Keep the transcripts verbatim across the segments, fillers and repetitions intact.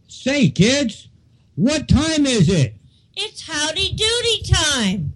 Say, kids, what time is it? It's howdy doody time.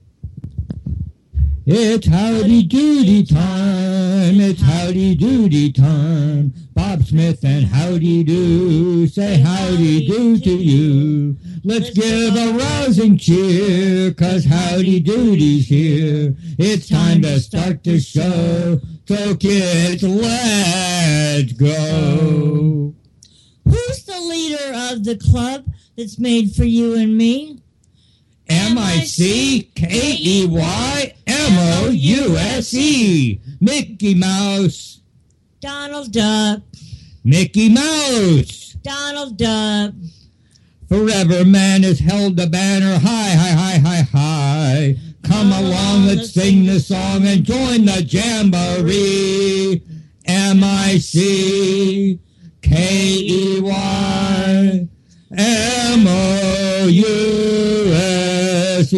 It's howdy doody time. It's howdy doody time. Bob Smith and Howdy Do say howdy do to you. Let's give a rousing cheer, 'cause howdy doody's here. It's time to start the show. So kids, let's go. Who's the leader of the club that's made for you and me? M I C K E Y M O U S E. Mickey Mouse. Donald Duck. Mickey Mouse. Donald Duck. Forever man has held the banner high, high, high, high, high. Come along, let's sing the song and join the jamboree. M I C K E Y M O U S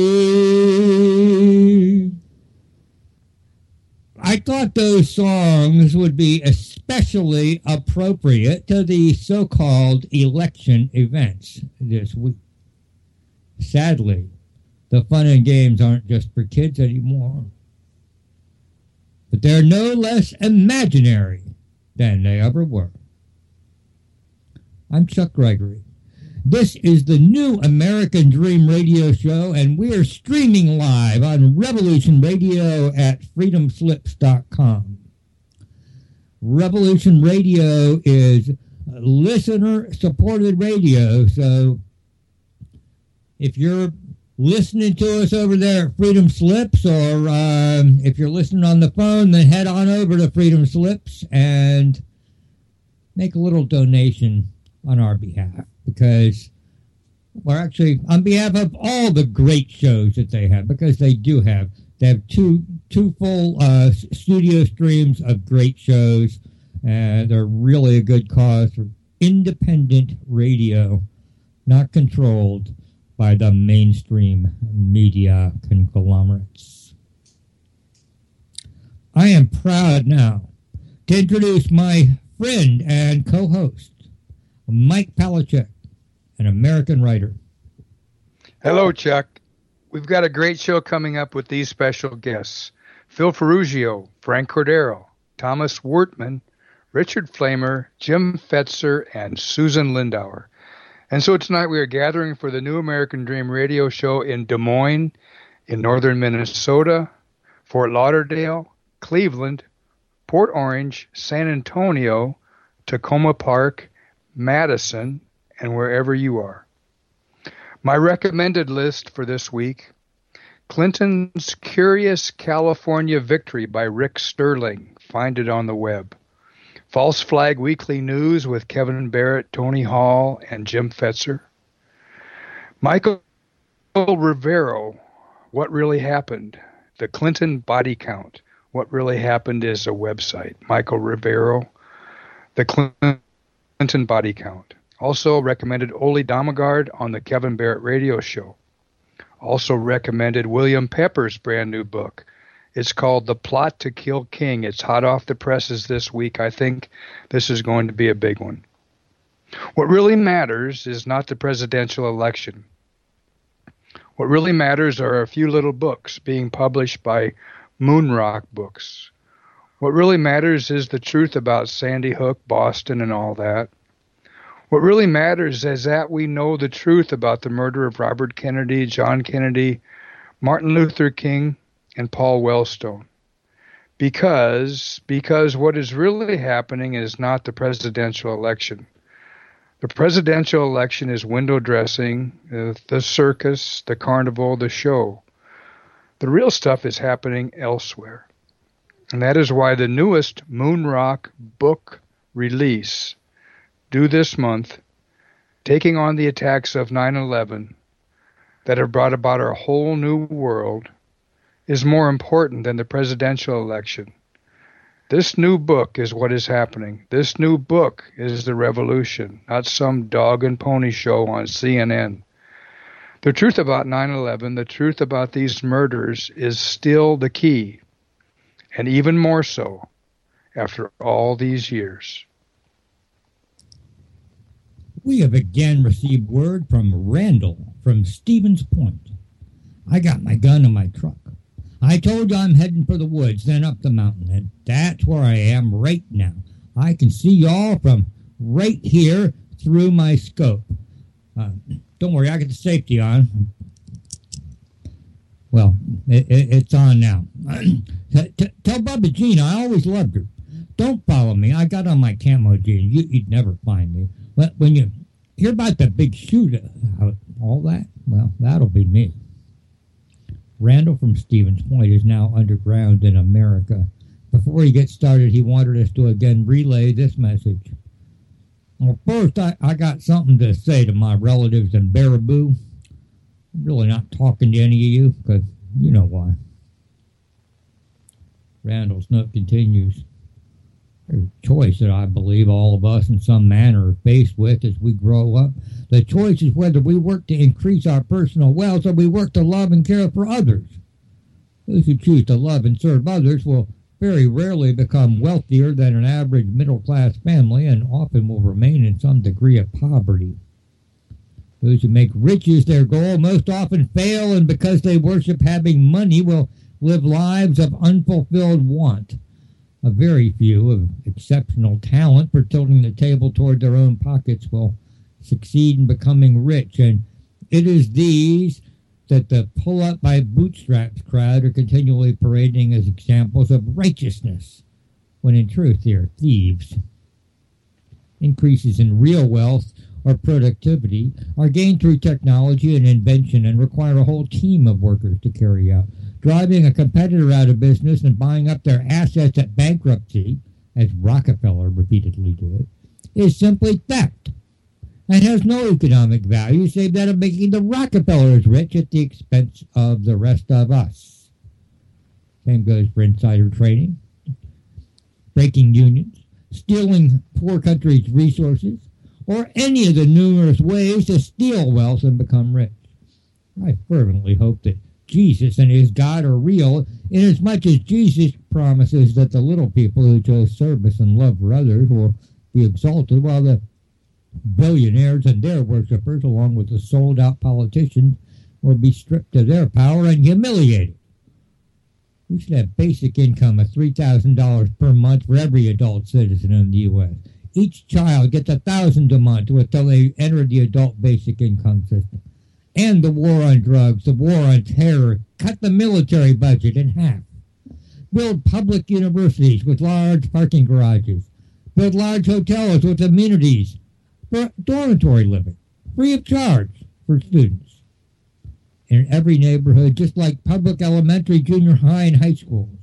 E. I thought those songs would be especially appropriate to the so-called election events this week. Sadly, the fun and games aren't just for kids anymore, but they're no less imaginary than they ever were. I'm Chuck Gregory. This is the new American Dream Radio Show, and we are streaming live on Revolution Radio at freedom slips dot com. Revolution Radio is listener-supported radio, so if you're listening to us over there at Freedom Slips, or um, if you're listening on the phone, then head on over to Freedom Slips and make a little donation on our behalf, because, well, actually, on behalf of all the great shows that they have, because they do have, they have two two full uh, studio streams of great shows, and they're really a good cause for independent radio, not controlled by the mainstream media conglomerates. I am proud now to introduce my friend and co-host, Mike Palachuk, an American writer. Hello, Chuck. We've got a great show coming up with these special guests: Phil Ferrugio, Frank Cordero, Thomas Wortman, Richard Flamer, Jim Fetzer, and Susan Lindauer. And so tonight we are gathering for the new American Dream radio show in Des Moines, in northern Minnesota, Fort Lauderdale, Cleveland, Port Orange, San Antonio, Tacoma Park, Madison, and wherever you are. My recommended list for this week: Clinton's Curious California Victory by Rick Sterling. Find it on the web. False Flag Weekly News with Kevin Barrett, Tony Hall, and Jim Fetzer. Michael Rivero, What Really Happened? The Clinton Body Count. What Really Happened is a website. Michael Rivero, The Clinton Body Count. Also recommended Ole Damagard on the Kevin Barrett Radio Show. Also recommended William Pepper's brand new book. It's called The Plot to Kill King. It's hot off the presses this week. I think this is going to be a big one. What really matters is not the presidential election. What really matters are a few little books being published by Moonrock Books. What really matters is the truth about Sandy Hook, Boston, and all that. What really matters is that we know the truth about the murder of Robert Kennedy, John Kennedy, Martin Luther King, and Paul Wellstone. Because, because what is really happening is not the presidential election. The presidential election is window dressing, uh, the circus, the carnival, the show. The real stuff is happening elsewhere. And that is why the newest Moonrock book release, due this month, taking on the attacks of nine eleven that have brought about our whole new world, is more important than the presidential election. This new book is what is happening. This new book is the revolution, not some dog and pony show on C N N. The truth about nine eleven, the truth about these murders, is still the key, and even more so after all these years. We have again received word from Randall from Stevens Point. I got my gun in my truck. I told you I'm heading for the woods, then up the mountain, and that's where I am right now. I can see y'all from right here through my scope. Uh, don't worry, I got the safety on. Well, it, it, it's on now. t- t- tell Bubba Jean I always loved her. Don't follow me. I got on my camo jeans. You, you'd never find me. But when you hear about the big shootout, all that, well, that'll be me. Randall from Stevens Point is now underground in America. Before he gets started, he wanted us to again relay this message. Well, first, I, I got something to say to my relatives in Baraboo. I'm really not talking to any of you, because you know why. Randall's note continues. There's a choice that I believe all of us in some manner are faced with as we grow up. The choice is whether we work to increase our personal wealth or we work to love and care for others. Those who choose to love and serve others will very rarely become wealthier than an average middle-class family and often will remain in some degree of poverty. Those who make riches their goal most often fail, and because they worship having money, will live lives of unfulfilled want. A very few of exceptional talent for tilting the table toward their own pockets will succeed in becoming rich, and it is these that the pull-up-by-bootstraps crowd are continually parading as examples of righteousness, when in truth they are thieves. Increases in real wealth or productivity are gained through technology and invention and require a whole team of workers to carry out. Driving a competitor out of business and buying up their assets at bankruptcy, as Rockefeller repeatedly did, is simply theft and has no economic value save that of making the Rockefellers rich at the expense of the rest of us. Same goes for insider trading, breaking unions, stealing poor countries' resources, or any of the numerous ways to steal wealth and become rich. I fervently hope that Jesus and his God are real, inasmuch as Jesus promises that the little people who chose service and love for others will be exalted, while the billionaires and their worshippers, along with the sold-out politicians, will be stripped of their power and humiliated. We should have basic income of three thousand dollars per month for every adult citizen in the U S Each child gets one thousand dollars a month until they enter the adult basic income system. End the war on drugs, the war on terror, cut the military budget in half. Build public universities with large parking garages. Build large hotels with amenities for dormitory living, free of charge for students. In every neighborhood, just like public elementary, junior high, and high schools.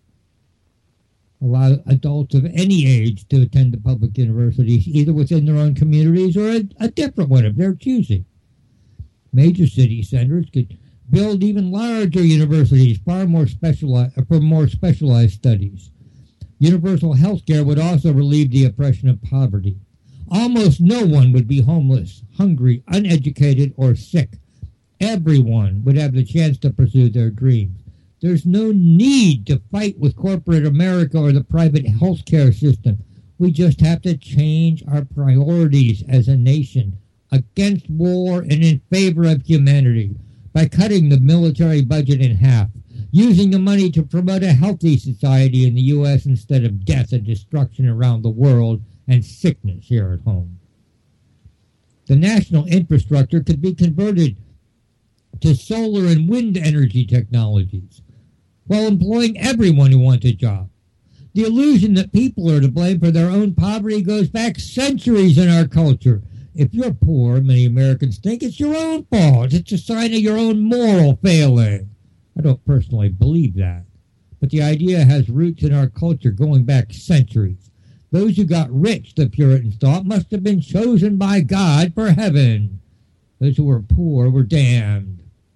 Allow adults of any age to attend the public universities, either within their own communities or a, a different one of their choosing. Major city centers could build even larger universities, far more specialized for more specialized studies. Universal health care would also relieve the oppression of poverty. Almost no one would be homeless, hungry, uneducated, or sick. Everyone would have the chance to pursue their dreams. There's no need to fight with corporate America or the private health care system. We just have to change our priorities as a nation against war and in favor of humanity by cutting the military budget in half, using the money to promote a healthy society in the U S instead of death and destruction around the world and sickness here at home. The national infrastructure could be converted to solar and wind energy technologies while employing everyone who wants a job. The illusion that people are to blame for their own poverty goes back centuries in our culture. If you're poor, many Americans think it's your own fault. It's a sign of your own moral failing. I don't personally believe that, but the idea has roots in our culture going back centuries. Those who got rich, the Puritans thought, must have been chosen by God for heaven. Those who were poor were damned.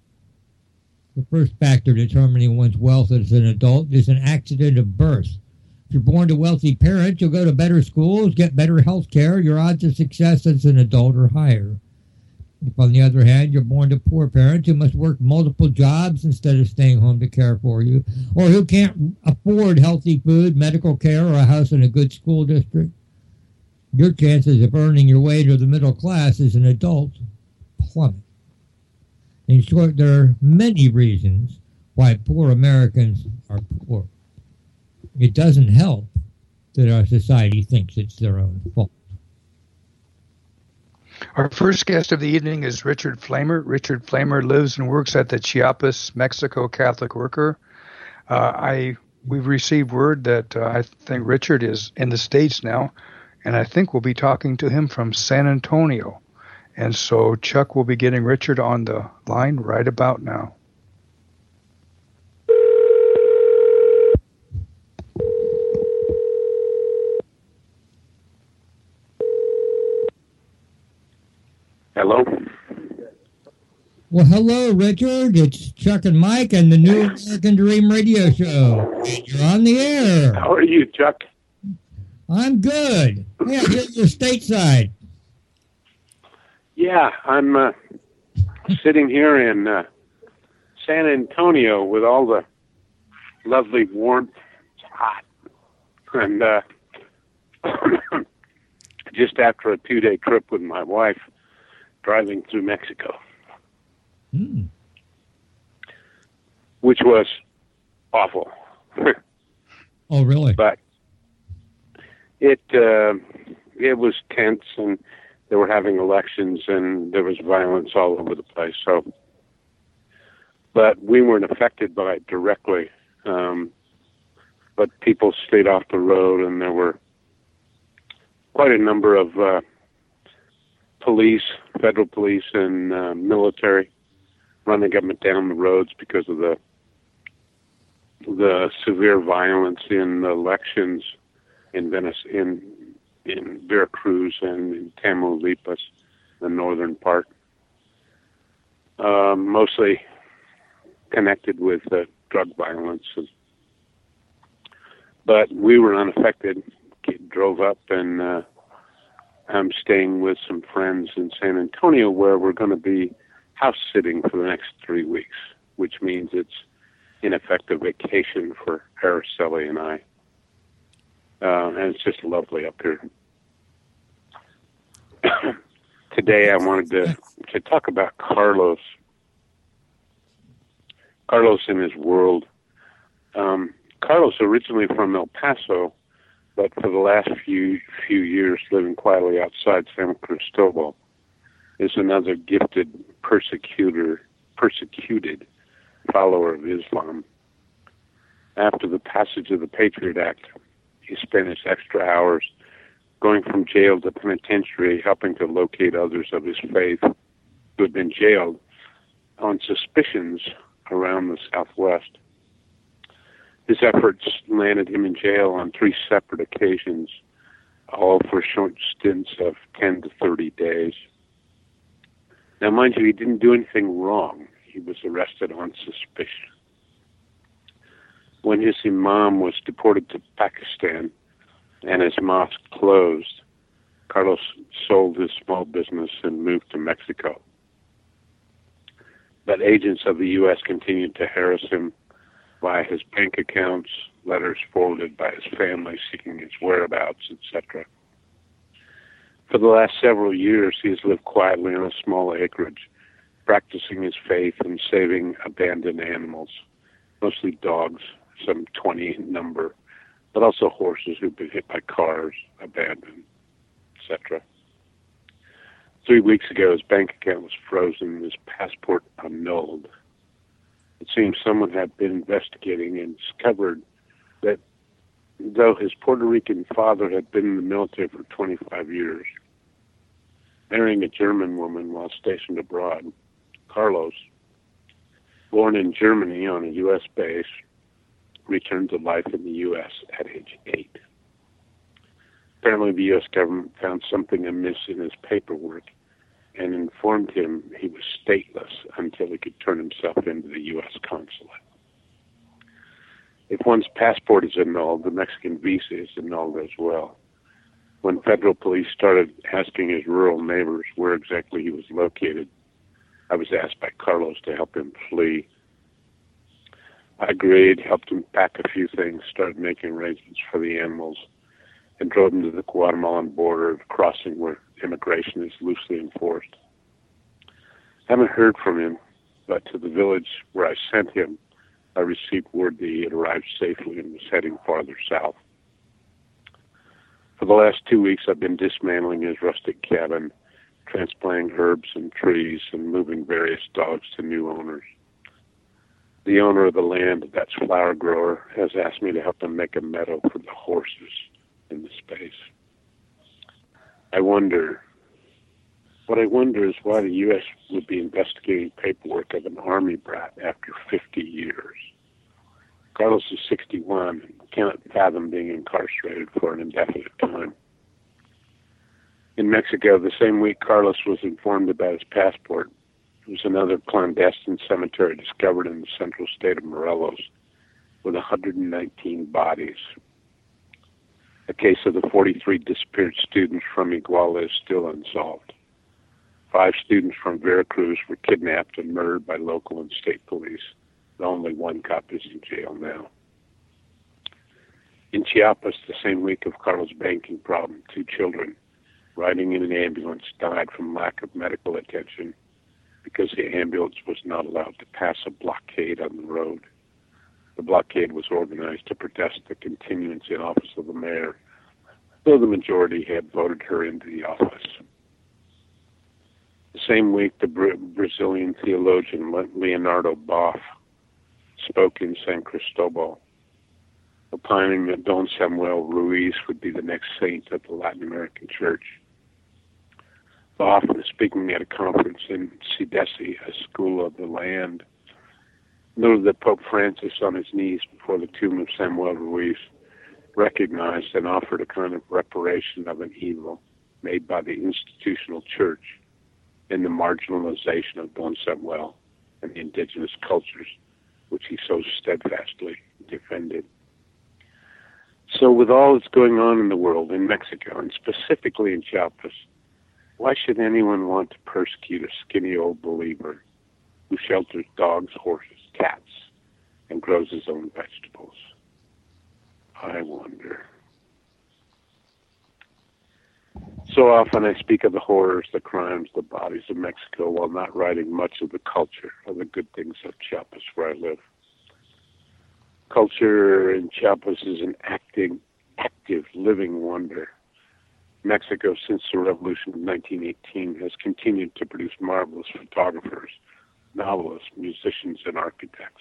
The first factor determining one's wealth as an adult is an accident of birth. If you're born to wealthy parents, you'll go to better schools, get better health care. Your odds of success as an adult are higher. If, on the other hand, you're born to poor parents who must work multiple jobs instead of staying home to care for you, or who can't afford healthy food, medical care, or a house in a good school district, your chances of earning your way to the middle class as an adult plummet. In short, there are many reasons why poor Americans are poor. It doesn't help that our society thinks it's their own fault. Our first guest of the evening is Richard Flamer. Richard Flamer lives and works at the Chiapas, Mexico Catholic Worker. Uh, I we've received word that uh, I think Richard is in the States now, and I think we'll be talking to him from San Antonio. And so Chuck will be getting Richard on the line right about now. Hello? Well, hello, Richard. It's Chuck and Mike and the new American Dream Radio Show. You're on the air. How are you, Chuck? I'm good. Yeah, you're, you're stateside. Yeah, I'm uh, sitting here in uh, San Antonio with all the lovely warmth. It's hot. And uh, just after a two-day trip with my wife, driving through Mexico, Mm. which was awful. Oh, really? But it uh, it was tense, and they were having elections, and there was violence all over the place. So, but we weren't affected by it directly. Um, but people stayed off the road, and there were quite a number of uh, police, federal police, and uh, military running up and down the roads because of the the severe violence in the elections in Venice, in in Veracruz and in Tamaulipas, the northern part, um, mostly connected with uh, drug violence. And, but we were unaffected. Kid drove up, and uh, I'm staying with some friends in San Antonio, where we're going to be house sitting for the next three weeks, which means it's in effect a vacation for Araceli and I. Uh, and it's just lovely up here. Today I wanted to, to talk about Carlos. Carlos and his world. Um, Carlos, originally from El Paso, but for the last few few years living quietly outside San Cristobal, is another gifted persecutor, persecuted follower of Islam. After the passage of the Patriot Act, he spent his extra hours going from jail to penitentiary, helping to locate others of his faith who had been jailed on suspicions around the Southwest. His efforts landed him in jail on three separate occasions, all for short stints of ten to thirty days. Now, mind you, he didn't do anything wrong. He was arrested on suspicion. When his imam was deported to Pakistan and his mosque closed, Carlos sold his small business and moved to Mexico. But agents of the U S continued to harass him via his bank accounts, letters forwarded by his family seeking his whereabouts, et cetera. For the last several years, he has lived quietly on a small acreage, practicing his faith and saving abandoned animals, mostly dogs, some twenty in number, but also horses who've been hit by cars, abandoned, et cetera. Three weeks ago, his bank account was frozen and his passport annulled. It seems someone had been investigating and discovered that though his Puerto Rican father had been in the military for twenty-five years, marrying a German woman while stationed abroad, Carlos, born in Germany on a U S base, returned to life in the U S at age eight. Apparently the U S government found something amiss in his paperwork and informed him he was stateless until he could turn himself into the U S consulate. If one's passport is annulled, the Mexican visa is annulled as well. When federal police started asking his rural neighbors where exactly he was located, I was asked by Carlos to help him flee. I agreed, helped him pack a few things, started making arrangements for the animals, and drove him to the Guatemalan border, crossing where immigration is loosely enforced. I haven't heard from him, but to the village where I sent him, I received word that he had arrived safely and was heading farther south. For the last two weeks, I've been dismantling his rustic cabin, transplanting herbs and trees, and moving various dogs to new owners. The owner of the land, that's flower grower, has asked me to help him make a meadow for the horses in the space. I wonder, what I wonder is why the U S would be investigating paperwork of an army brat after fifty years. Carlos is sixty-one and cannot fathom being incarcerated for an indefinite time. In Mexico, the same week Carlos was informed about his passport, there was another clandestine cemetery discovered in the central state of Morelos with one hundred nineteen bodies. A case of the forty-three disappeared students from Iguala is still unsolved. Five students from Veracruz were kidnapped and murdered by local and state police. Only one cop is in jail now. In Chiapas, the same week of Carlos' banking problem, two children riding in an ambulance died from lack of medical attention because the ambulance was not allowed to pass a blockade on the road. The blockade was organized to protest the continuance in office of the mayor, though the majority had voted her into the office. The same week, the Bra- Brazilian theologian Leonardo Boff spoke in San Cristobal, opining that Don Samuel Ruiz would be the next saint of the Latin American Church. Boff was speaking at a conference in Sidesi, a school of the land, noted that Pope Francis, on his knees before the tomb of Samuel Ruiz, recognized and offered a kind of reparation of an evil made by the institutional church in the marginalization of Don Samuel and the indigenous cultures, which he so steadfastly defended. So with all that's going on in the world, in Mexico, and specifically in Chiapas, why should anyone want to persecute a skinny old believer who shelters dogs, horses, cats, and grows his own vegetables? I wonder. So often I speak of the horrors, the crimes, the bodies of Mexico while not writing much of the culture or the good things of Chiapas where I live. Culture in Chiapas is an acting, active, living wonder. Mexico, since the revolution of nineteen eighteen, has continued to produce marvelous photographers, novelists, musicians, and architects.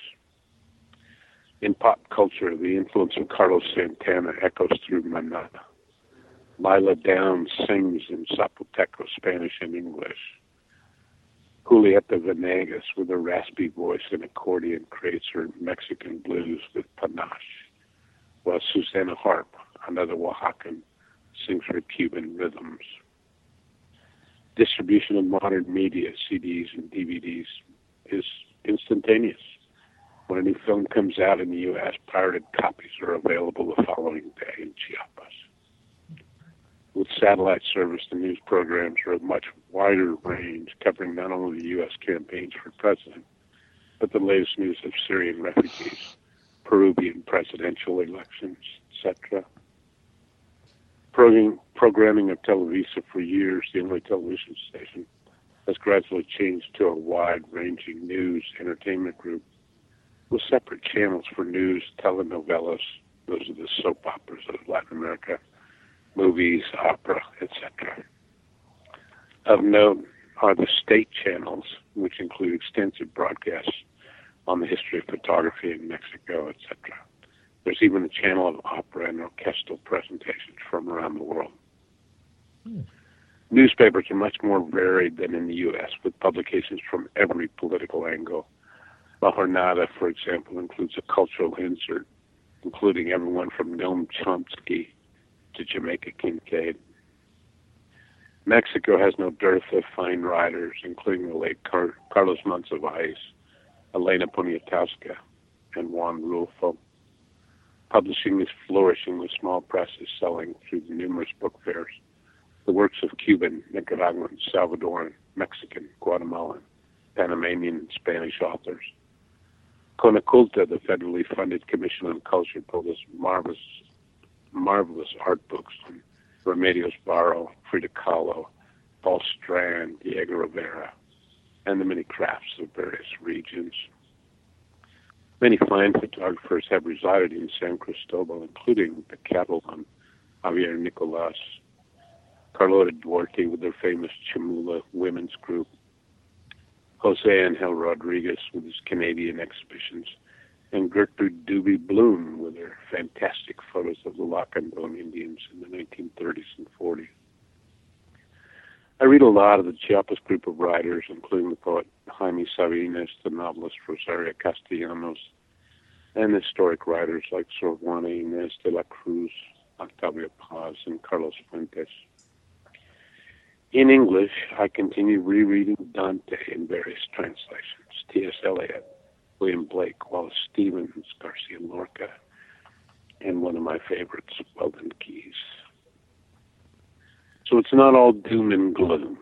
In pop culture, the influence of Carlos Santana echoes through Maná. Lila Downs sings in Zapoteco, Spanish, and English. Julieta Venegas, with a raspy voice and accordion, creates her Mexican blues with panache, while Susana Harp, another Oaxacan, sings her Cuban rhythms. Distribution of modern media, C Ds and D V Ds, is instantaneous. When a new film comes out in the U S, pirated copies are available the following day in Chiapas. With satellite service, the news programs are of much wider range, covering not only the U S campaigns for president, but the latest news of Syrian refugees, Peruvian presidential elections, et cetera. Program, programming of Televisa, for years the only television station, has gradually changed to a wide-ranging news entertainment group with separate channels for news, telenovelas, those are the soap operas of Latin America, movies, opera, et cetera. Of note are the state channels, which include extensive broadcasts on the history of photography in Mexico, et cetera. There's even a channel of opera and orchestral presentations from around the world. Hmm. Newspapers are much more varied than in the U S, with publications from every political angle. La Jornada, for example, includes a cultural insert, including everyone from Noam Chomsky to Jamaica Kincaid. Mexico has no dearth of fine writers, including the late Car- Carlos Monsiváis, Elena Poniatowska, and Juan Rulfo. Publishing is flourishing with small presses selling through the numerous book fairs the works of Cuban, Nicaraguan, Salvadoran, Mexican, Guatemalan, Panamanian, and Spanish authors. Conaculta, the federally funded Commission on Culture, told us marvelous marvelous art books on Remedios Varo, Frida Kahlo, Paul Strand, Diego Rivera, and the many crafts of various regions. Many fine photographers have resided in San Cristobal, including the Catalan Javier Nicolas, Carlota Duarte with their famous Chamula women's group, Jose Angel Rodriguez with his Canadian exhibitions, and Gertrude Doobie Bloom with her fantastic photos of the Lacandon Indians in the nineteen thirties and forties. I read a lot of the Chiapas group of writers, including the poet Jaime Sabines, the novelist Rosario Castellanos, and historic writers like Sor Juana Inés de la Cruz, Octavio Paz, and Carlos Fuentes. In English, I continue rereading Dante in various translations, T S Eliot, William Blake, Wallace Stevens, Garcia Lorca, and one of my favorites, Weldon Keys. So it's not all doom and gloom.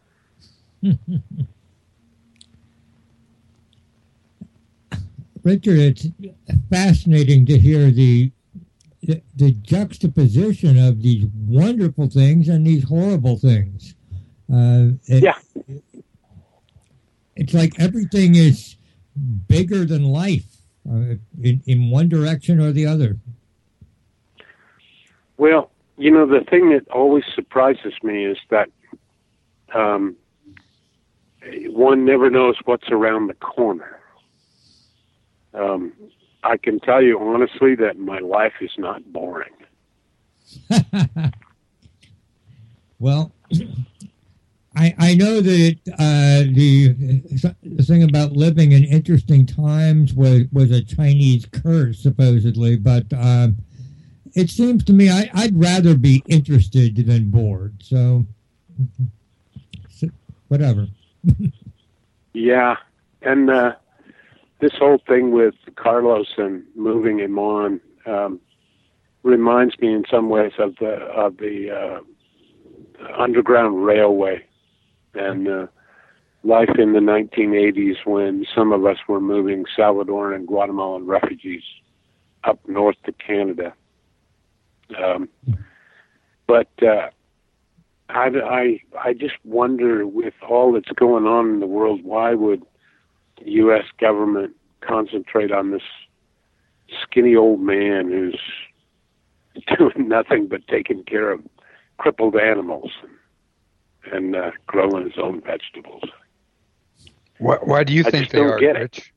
Richard, it's fascinating to hear the, the the juxtaposition of these wonderful things and these horrible things. Uh, it, yeah. It's like everything is bigger than life uh, in, in one direction or the other. Well, you know, the thing that always surprises me is that um, one never knows what's around the corner. Um, I can tell you honestly that my life is not boring. Well, I, I know that uh, the, the thing about living in interesting times was, was a Chinese curse, supposedly, but um, it seems to me I, I'd rather be interested than bored, so, so whatever. Yeah, and uh, this whole thing with Carlos and moving him on um, reminds me in some ways of the of the uh, Underground Railway and uh, life in the nineteen eighties when some of us were moving Salvadoran and Guatemalan refugees up north to Canada. Um, but uh, I, I, I just wonder, with all that's going on in the world, why would the U S government concentrate on this skinny old man who's doing nothing but taking care of crippled animals and uh, growing his own vegetables? Why, why do you I think just they don't are, get it. Rich?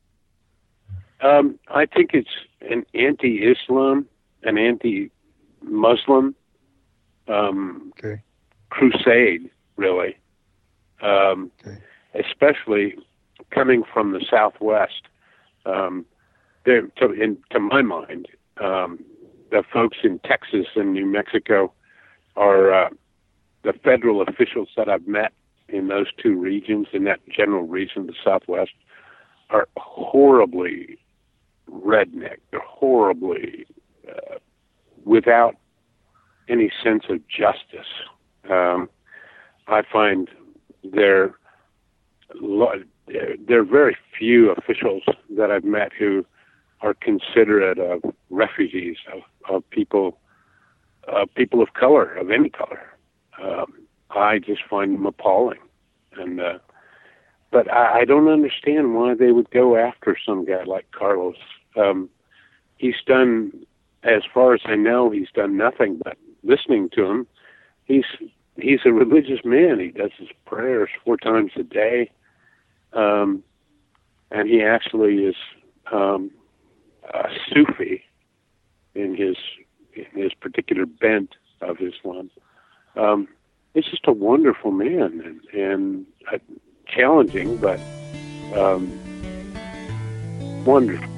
Um, I think it's an anti-Islam, an anti-Muslim um, okay. crusade, really, um, okay. especially coming from the Southwest. Um, there, to, in, to my mind, um, the folks in Texas and New Mexico are uh, the federal officials that I've met in those two regions, in that general region, the Southwest, are horribly redneck. They're horribly uh, without any sense of justice. Um, I find there there are very few officials that I've met who are considerate of refugees, of, of people, uh, people of color, of any color. Um, I just find them appalling, and uh, but I, I don't understand why they would go after some guy like Carlos. Um, he's done, as far as I know, he's done nothing but listening to him. He's he's a religious man. He does his prayers four times a day, um, and he actually is um, a Sufi in his in his particular bent of Islam. Um, it's just a wonderful man, and, and uh, challenging, but um, wonderful.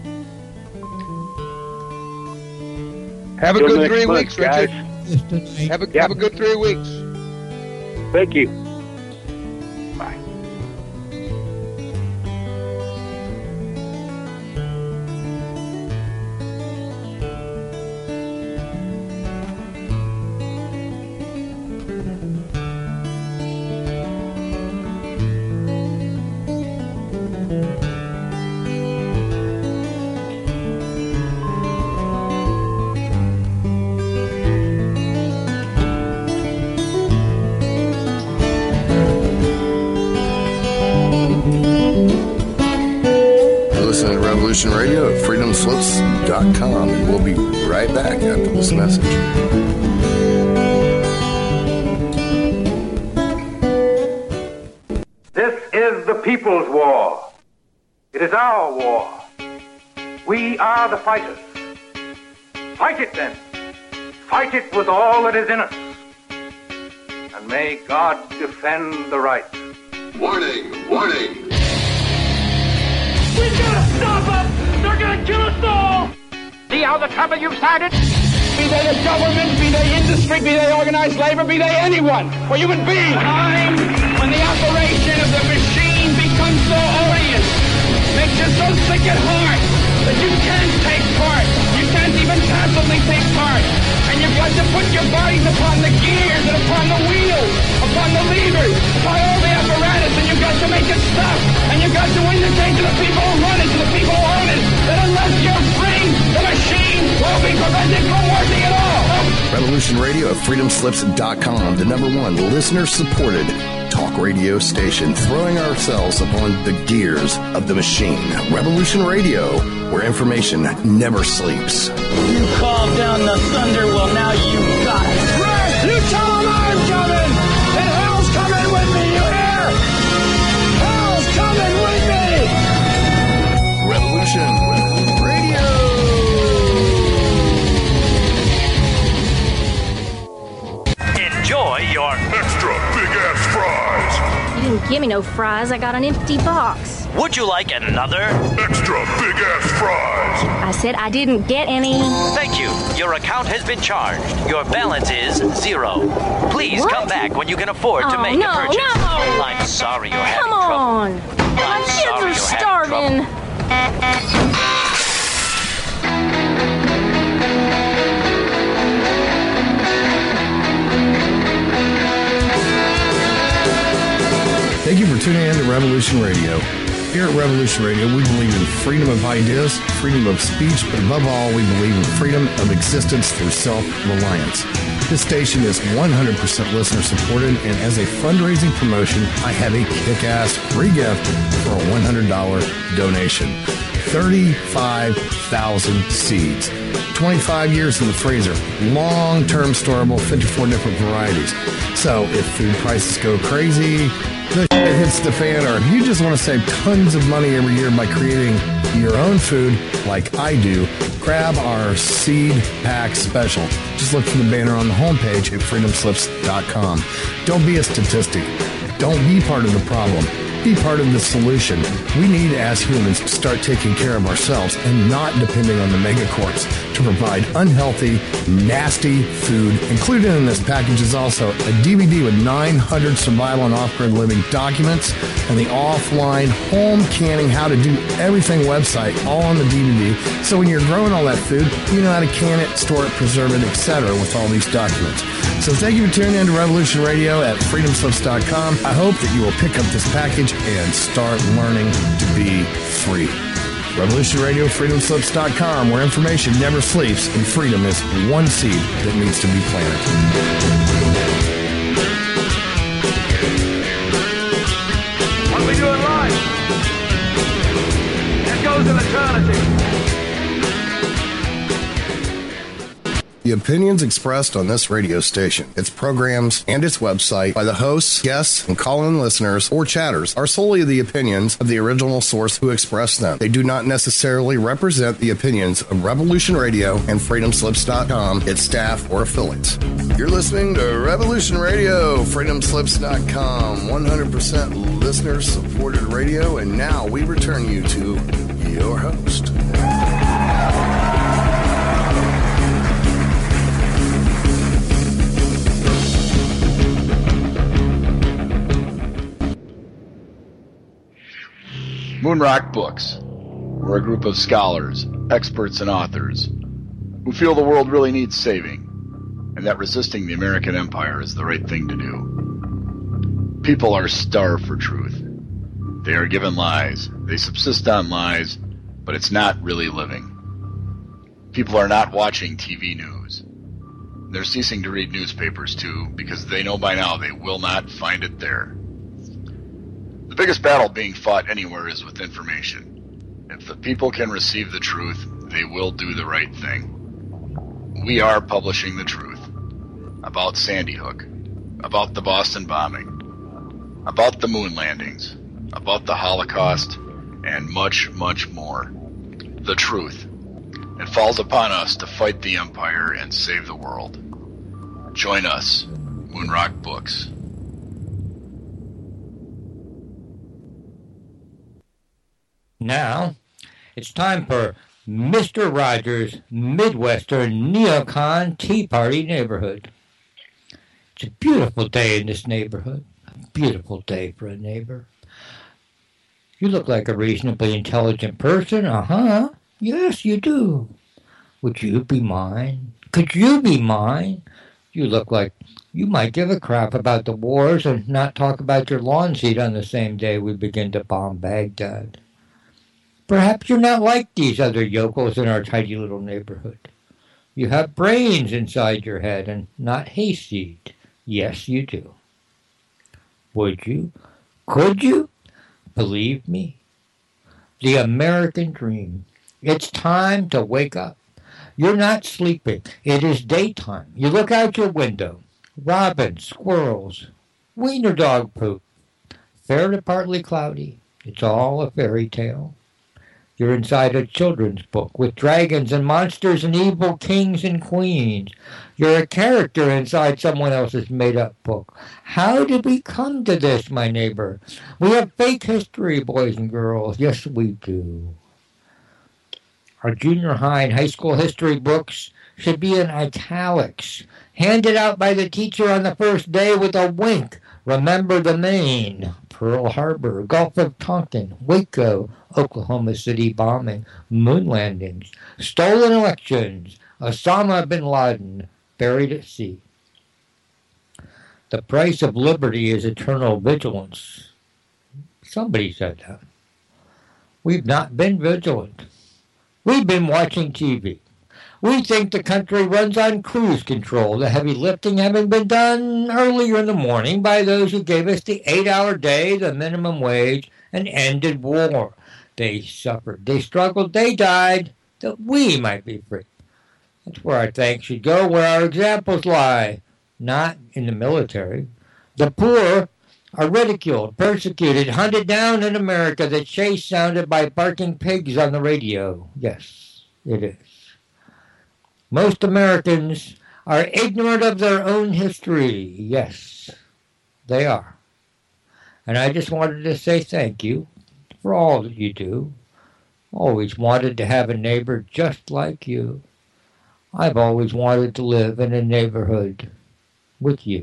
Have a Till good next three month, weeks, guys. Richard. Have a, Yeah. have a good three weeks. Thank you. Bye. Revolution Radio at freedom slips dot com, and we'll be right back after this message. This is the people's war. It is our war. We are the fighters. Fight it then. Fight it with all that is in us. And may God defend the right. Warning, warning. We gotta stop them! They're gonna kill us all! See how the trouble you've started? Be they the government, be they industry, be they organized labor, be they anyone, or human beings. Time when the operation of the machine becomes so odious, makes you so sick at heart that you can't take part. You can't even passively take part. And you've got to put your bodies upon the gears and upon the wheels, upon the levers, upon all the apparatus, and you've got to make it stop. And you've got to indicate to the people who run it, to the people who own it, that unless you're free, the machine will be prevented from working at all. Revolution Radio at freedom slips dot com, the number one listener-supported talk radio station, throwing ourselves upon the gears of the machine. Revolution Radio, where information never sleeps. You called down the thunder, well now you got it. Right, you tell them I'm coming, and hell's coming with me, you hear? Hell's coming with me! Revolution Radio. Enjoy your Extra big-ass fries. You didn't give me no fries. I got an empty box. Would you like another? Extra big-ass fries. I said I didn't get any. Thank you. Your account has been charged. Your balance is zero. Please What? come back when you can afford to Oh, make no, a purchase. no. I'm sorry you're having Come trouble. on. My I'm kids sorry are you're starving. having Thank you for tuning in to Revolution Radio. Here at Revolution Radio, we believe in freedom of ideas, freedom of speech, but above all, we believe in freedom of existence through self-reliance. This station is one hundred percent listener-supported, and as a fundraising promotion, I have a kick-ass free gift for a one hundred dollars donation. thirty-five thousand seeds. twenty-five years in the freezer. Long-term storable, fifty-four different varieties. So if food prices go crazy, the shit hits the fan, or if you just want to save tons of money every year by creating your own food like I do, grab our seed pack special. Just look for the banner on the homepage at freedom slips dot com. Don't be a statistic. Don't be part of the problem. Be part of the solution. We need, as humans, to start taking care of ourselves and not depending on the megacorps to provide unhealthy, nasty food. Included in this package is also a D V D with nine hundred survival and off-grid living documents and the offline home canning how to do everything website all on the D V D. So when you're growing all that food, you know how to can it, store it, preserve it, et cetera with all these documents. So thank you for tuning in to Revolution Radio at freedom slips dot com. I hope that you will pick up this package and start learning to be free. Revolution Radio, freedom slips dot com, where information never sleeps and freedom is one seed that needs to be planted. What are we doing live? It goes in eternity. The opinions expressed on this radio station, its programs, and its website by the hosts, guests, and call-in listeners or chatters are solely the opinions of the original source who expressed them. They do not necessarily represent the opinions of Revolution Radio and freedom slips dot com, its staff, or affiliates. You're listening to Revolution Radio, freedom slips dot com, one hundred percent listener-supported radio, and now we return you to your host. Moonrock Books. We're a group of scholars, experts, and authors who feel the world really needs saving, and that resisting the American empire is the right thing to do. People are starved for truth. They are given lies. They subsist on lies, but it's not really living. People are not watching T V news. They're ceasing to read newspapers, too, because they know by now they will not find it there. The biggest battle being fought anywhere is with information. If If the people can receive the truth, they will do the right thing. We are publishing the truth about Sandy Hook, about the Boston bombing, about the moon landings, about the Holocaust, and much, much more. The truth. It falls upon us to fight the empire and save the world. Join us, Moonrock Books. Now, it's time for Mister Rogers' Midwestern Neocon Tea Party Neighborhood. It's a beautiful day in this neighborhood. A beautiful day for a neighbor. You look like a reasonably intelligent person. Uh-huh. Yes, you do. Would you be mine? Could you be mine? You look like you might give a crap about the wars and not talk about your lawn seat on the same day we begin to bomb Baghdad. Perhaps you're not like these other yokels in our tidy little neighborhood. You have brains inside your head and not hayseed. Yes, you do. Would you? Could you? Believe me? The American dream. It's time to wake up. You're not sleeping. It is daytime. You look out your window. Robins, squirrels, wiener dog poop. Fair to partly cloudy. It's all a fairy tale. You're inside a children's book with dragons and monsters and evil kings and queens. You're a character inside someone else's made-up book. How did we come to this, my neighbor? We have fake history, boys and girls. Yes, we do. Our junior high and high school history books should be in italics, handed out by the teacher on the first day with a wink. Remember the Maine, Pearl Harbor, Gulf of Tonkin, Waco, Oklahoma City bombing, moon landings, stolen elections, Osama bin Laden, buried at sea. The price of liberty is eternal vigilance. Somebody said that. We've not been vigilant. We've been watching T V. We think the country runs on cruise control, the heavy lifting having been done earlier in the morning by those who gave us the eight-hour day, the minimum wage, and ended war. They suffered, they struggled, they died, that we might be free. That's where our thanks should go, where our examples lie, not in the military. The poor are ridiculed, persecuted, hunted down in America, the chase sounded by barking pigs on the radio. Yes, it is. Most Americans are ignorant of their own history. Yes, they are. And I just wanted to say thank you for all that you do. Always wanted to have a neighbor just like you. I've always wanted to live in a neighborhood with you.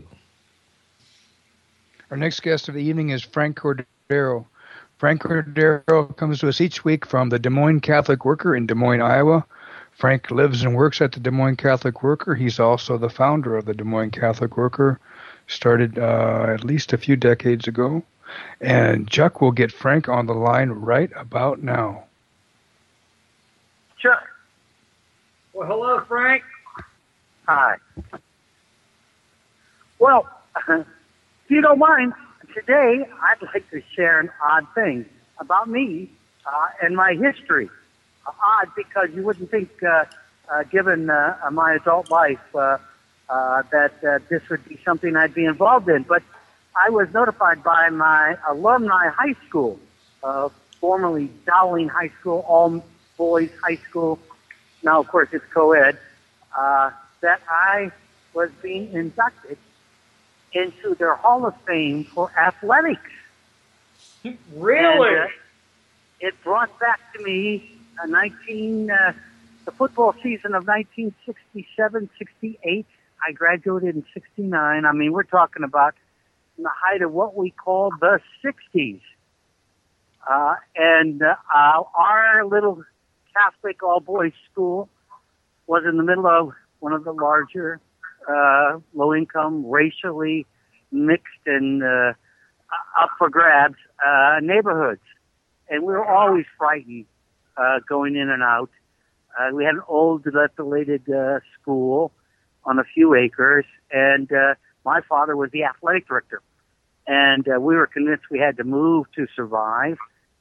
Our next guest of the evening is Frank Cordero. Frank Cordero comes to us each week from the Des Moines Catholic Worker in Des Moines, Iowa. Frank lives and works at the Des Moines Catholic Worker. He's also the founder of the Des Moines Catholic Worker, started uh, at least a few decades ago. And Chuck will get Frank on the line right about now. Chuck. Well, hello, Frank. Hi. Well, if you don't mind, today I'd like to share an odd thing about me uh, and my history. Uh, odd because you wouldn't think, uh, uh, given uh, my adult life, uh, uh, that uh, this would be something I'd be involved in. But I was notified by my alumni high school, uh, formerly Dowling High School, all boys high school. Now, of course, it's co-ed, uh, that I was being inducted into their Hall of Fame for athletics. Really? And, uh, it brought back to me uh, nineteen uh, the football season of nineteen sixty-seven sixty-eight. I graduated in sixty-nine. I mean, we're talking about in the height of what we call the sixties. Uh, and uh, our little Catholic all-boys school was in the middle of one of the larger uh, low-income, racially mixed and uh, up for grabs uh, neighborhoods. And we were always frightened uh, going in and out. Uh, we had an old, dilapidated uh, school on a few acres, and uh, my father was the athletic director. And uh, we were convinced we had to move to survive.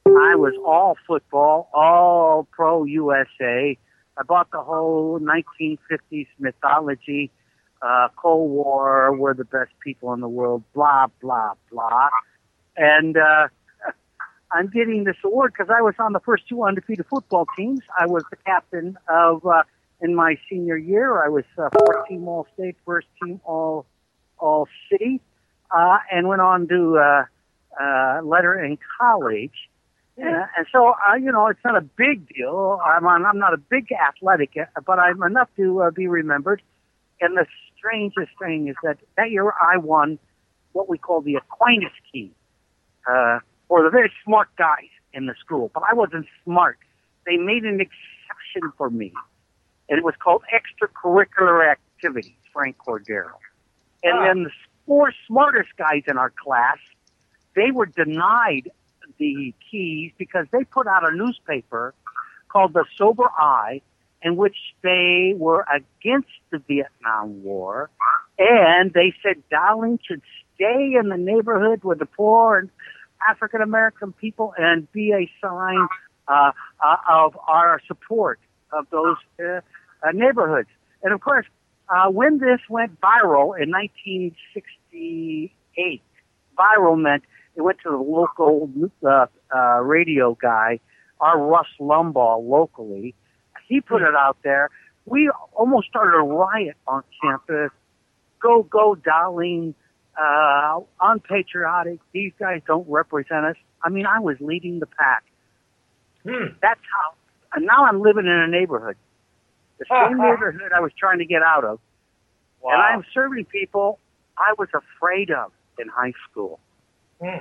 I was all football, all pro U S A. I bought the whole nineteen fifties mythology, uh, Cold War, we're the best people in the world, blah, blah, blah. And uh, I'm getting this award because I was on the first two undefeated football teams. I was the captain of, uh, in my senior year, I was uh, fourth team All-State, first team all all city, uh, and went on to uh, uh, letter in college. Uh, and so, uh, you know, it's not a big deal. I'm on, I'm not a big athletic, but I'm enough to uh, be remembered. And the strangest thing is that that year I won what we call the Aquinas key, uh, for the very smart guys in the school. But I wasn't smart. They made an exception for me, and it was called extracurricular activities, Frank Cordero. And then the four smartest guys in our class, they were denied the keys because they put out a newspaper called The Sober Eye, in which they were against the Vietnam War, and they said Dowling should stay in the neighborhood with the poor and African American people and be a sign uh, uh, of our support of those uh, uh, neighborhoods. And of course, uh, when this went viral in nineteen sixty-eight, viral meant it went to the local uh, uh, radio guy, our Russ Lumbaugh locally. He put it out there. We almost started a riot on campus. Go, go, Dowling. Uh, unpatriotic. These guys don't represent us. I mean, I was leading the pack. Hmm. That's how. And now I'm living in a neighborhood, the same neighborhood I was trying to get out of. Wow. And I'm serving people I was afraid of in high school. Hmm.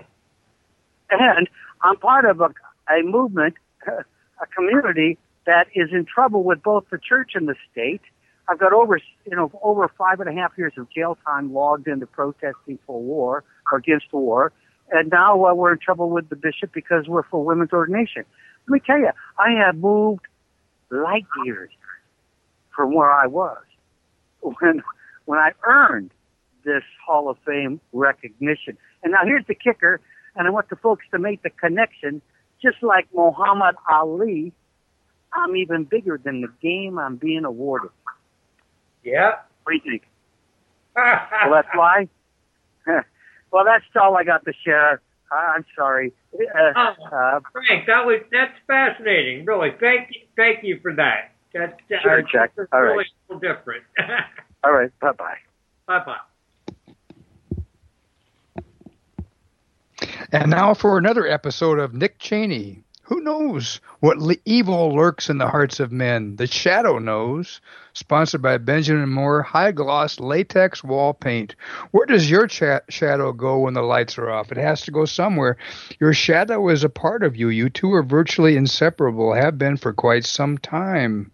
And I'm part of a, a movement, a community that is in trouble with both the church and the state. I've got over, you know, over five and a half years of jail time logged into protesting for war or against the war. And now uh, we're in trouble with the bishop because we're for women's ordination. Let me tell you, I have moved light years from where I was when, when I earned this Hall of Fame recognition. And now here's the kicker, and I want the folks to make the connection. Just like Muhammad Ali, I'm even bigger than the game I'm being awarded. Yeah. What do you think? Well, that's why. Well, that's all I got to share. I'm sorry. Uh, oh, uh, Frank, that was that's fascinating. Really, thank you, thank you for that. That's sure, uh, Jack. That's all really right. so different. All right. Bye bye. Bye bye. And now for another episode of Nick Cheney. Who knows what le- evil lurks in the hearts of men? The Shadow knows. Sponsored by Benjamin Moore High Gloss Latex Wall Paint. Where does your cha- shadow go when the lights are off? It has to go somewhere. Your shadow is a part of you. You two are virtually inseparable, have been for quite some time.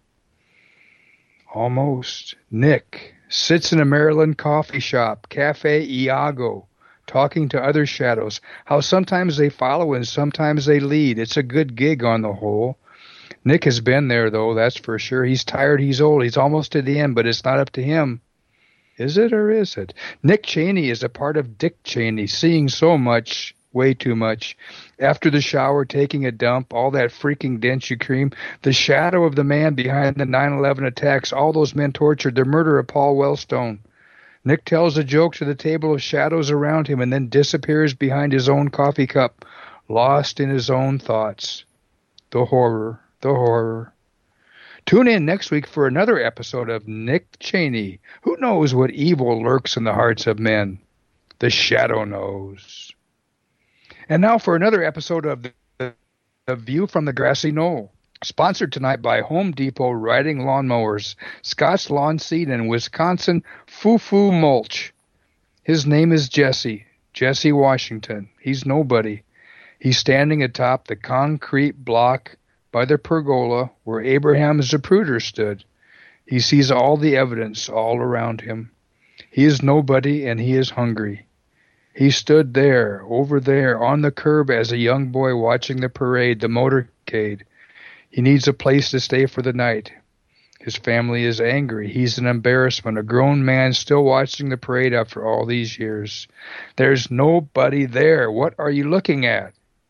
Almost. Nick sits in a Maryland coffee shop, Cafe Iago, talking to other shadows, how sometimes they follow and sometimes they lead. It's a good gig on the whole. Nick has been there, though, that's for sure. He's tired, he's old, he's almost to the end, but it's not up to him. Is it or is it? Nick Cheney is a part of Dick Cheney, seeing so much, way too much. After the shower, taking a dump, all that freaking denture cream, the shadow of the man behind the nine eleven attacks, all those men tortured, the murder of Paul Wellstone. Nick tells a joke to the table of shadows around him and then disappears behind his own coffee cup, lost in his own thoughts. The horror, the horror. Tune in next week for another episode of Nick Cheney. Who knows what evil lurks in the hearts of men? The Shadow knows. And now for another episode of The, the View from the Grassy Knoll. Sponsored tonight by Home Depot Riding Lawnmowers, Scott's Lawn Seed, and Wisconsin Foo-Foo Mulch. His name is Jesse, Jesse Washington. He's nobody. He's standing atop the concrete block by the pergola where Abraham Zapruder stood. He sees all the evidence all around him. He is nobody, and he is hungry. He stood there, over there, on the curb as a young boy watching the parade, the motorcade. He needs a place to stay for the night. His family is angry. He's an embarrassment, a grown man still watching the parade after all these years. There's nobody there. What are you looking at?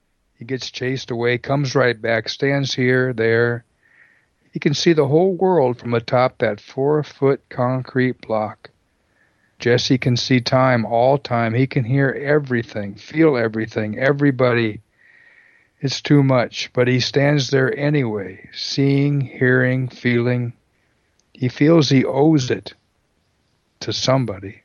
He gets chased away, comes right back, stands here, there. He can see the whole world from atop that four-foot concrete block. Jesse can see time, all time. He can hear everything, feel everything, everybody. It's too much, but he stands there anyway, seeing, hearing, feeling. He feels he owes it to somebody.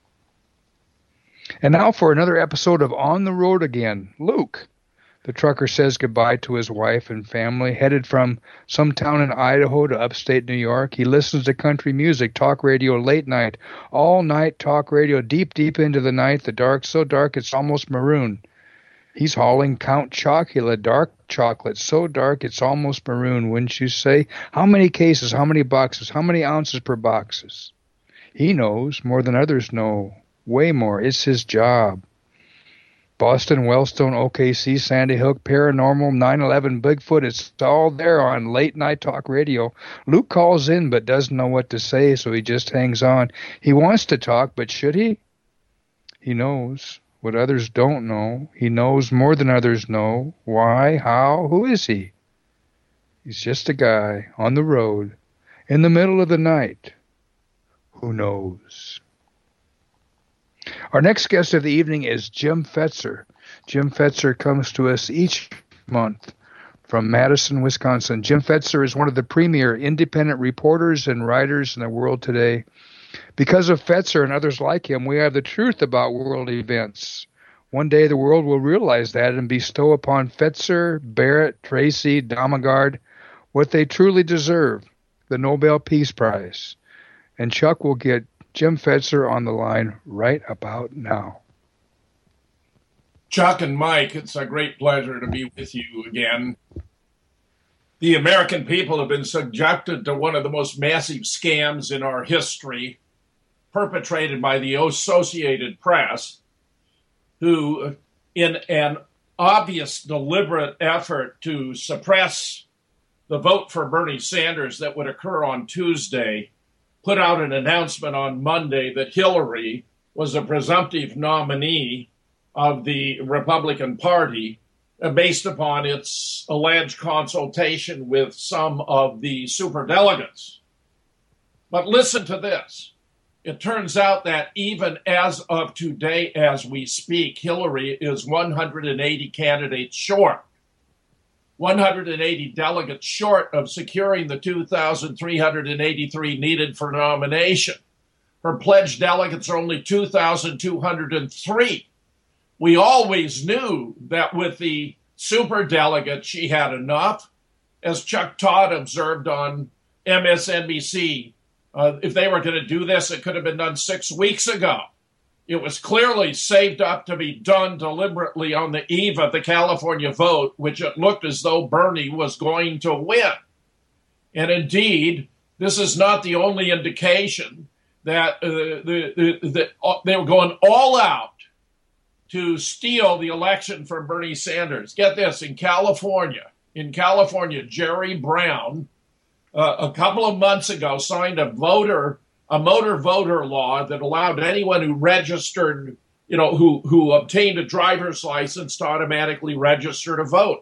And now for another episode of On the Road Again. Luke. The trucker says goodbye to his wife and family, headed from some town in Idaho to upstate New York. He listens to country music, talk radio late night, all night talk radio, deep, deep into the night, the dark, so dark it's almost maroon. He's hauling Count Chocula, dark chocolate, so dark it's almost maroon, wouldn't you say? How many cases, how many boxes, how many ounces per boxes? He knows more than others know, way more. It's his job. Boston, Wellstone, O K C, Sandy Hook, Paranormal, nine eleven, Bigfoot, it's all there on late night talk radio. Luke calls in but doesn't know what to say, so he just hangs on. He wants to talk, but should he? He knows what others don't know. He knows more than others know. Why? How? Who is he? He's just a guy on the road in the middle of the night. Who knows? Our next guest of the evening is Jim Fetzer. Jim Fetzer comes to us each month from Madison, Wisconsin. Jim Fetzer is one of the premier independent reporters and writers in the world today. Because of Fetzer and others like him, we have the truth about world events. One day the world will realize that and bestow upon Fetzer, Barrett, Tracy, Damagard what they truly deserve, the Nobel Peace Prize. And Chuck will get Jim Fetzer on the line right about now. Chuck and Mike, it's a great pleasure to be with you again. The American people have been subjected to one of the most massive scams in our history, perpetrated by the Associated Press, who, in an obvious, deliberate effort to suppress the vote for Bernie Sanders that would occur on Tuesday, put out an announcement on Monday that Hillary was a presumptive nominee of the Republican Party uh, based upon its alleged consultation with some of the superdelegates. But listen to this. It turns out that even as of today, as we speak, Hillary is one hundred eighty candidates short. one hundred eighty delegates short of securing the two thousand three hundred eighty-three needed for nomination. Her pledged delegates are only two thousand two hundred three. We always knew that with the superdelegates, she had enough. As Chuck Todd observed on M S N B C, uh, if they were going to do this, it could have been done six weeks ago. It was clearly saved up to be done deliberately on the eve of the California vote, which it looked as though Bernie was going to win. And indeed, this is not the only indication that uh, the, the, the, uh, they were going all out to steal the election from Bernie Sanders. Get this, in California, in California, Jerry Brown, uh, a couple of months ago, signed a voter a motor voter law that allowed anyone who registered, you know, who, who obtained a driver's license to automatically register to vote.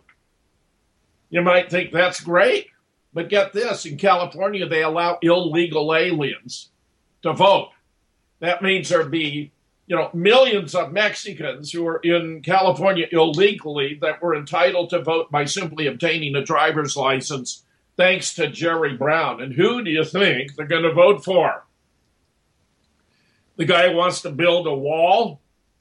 You might think that's great, but get this, in California, they allow illegal aliens to vote. That means there'd be, you know, millions of Mexicans who are in California illegally that were entitled to vote by simply obtaining a driver's license, thanks to Jerry Brown. And who do you think they're going to vote for? The guy who wants to build a wall?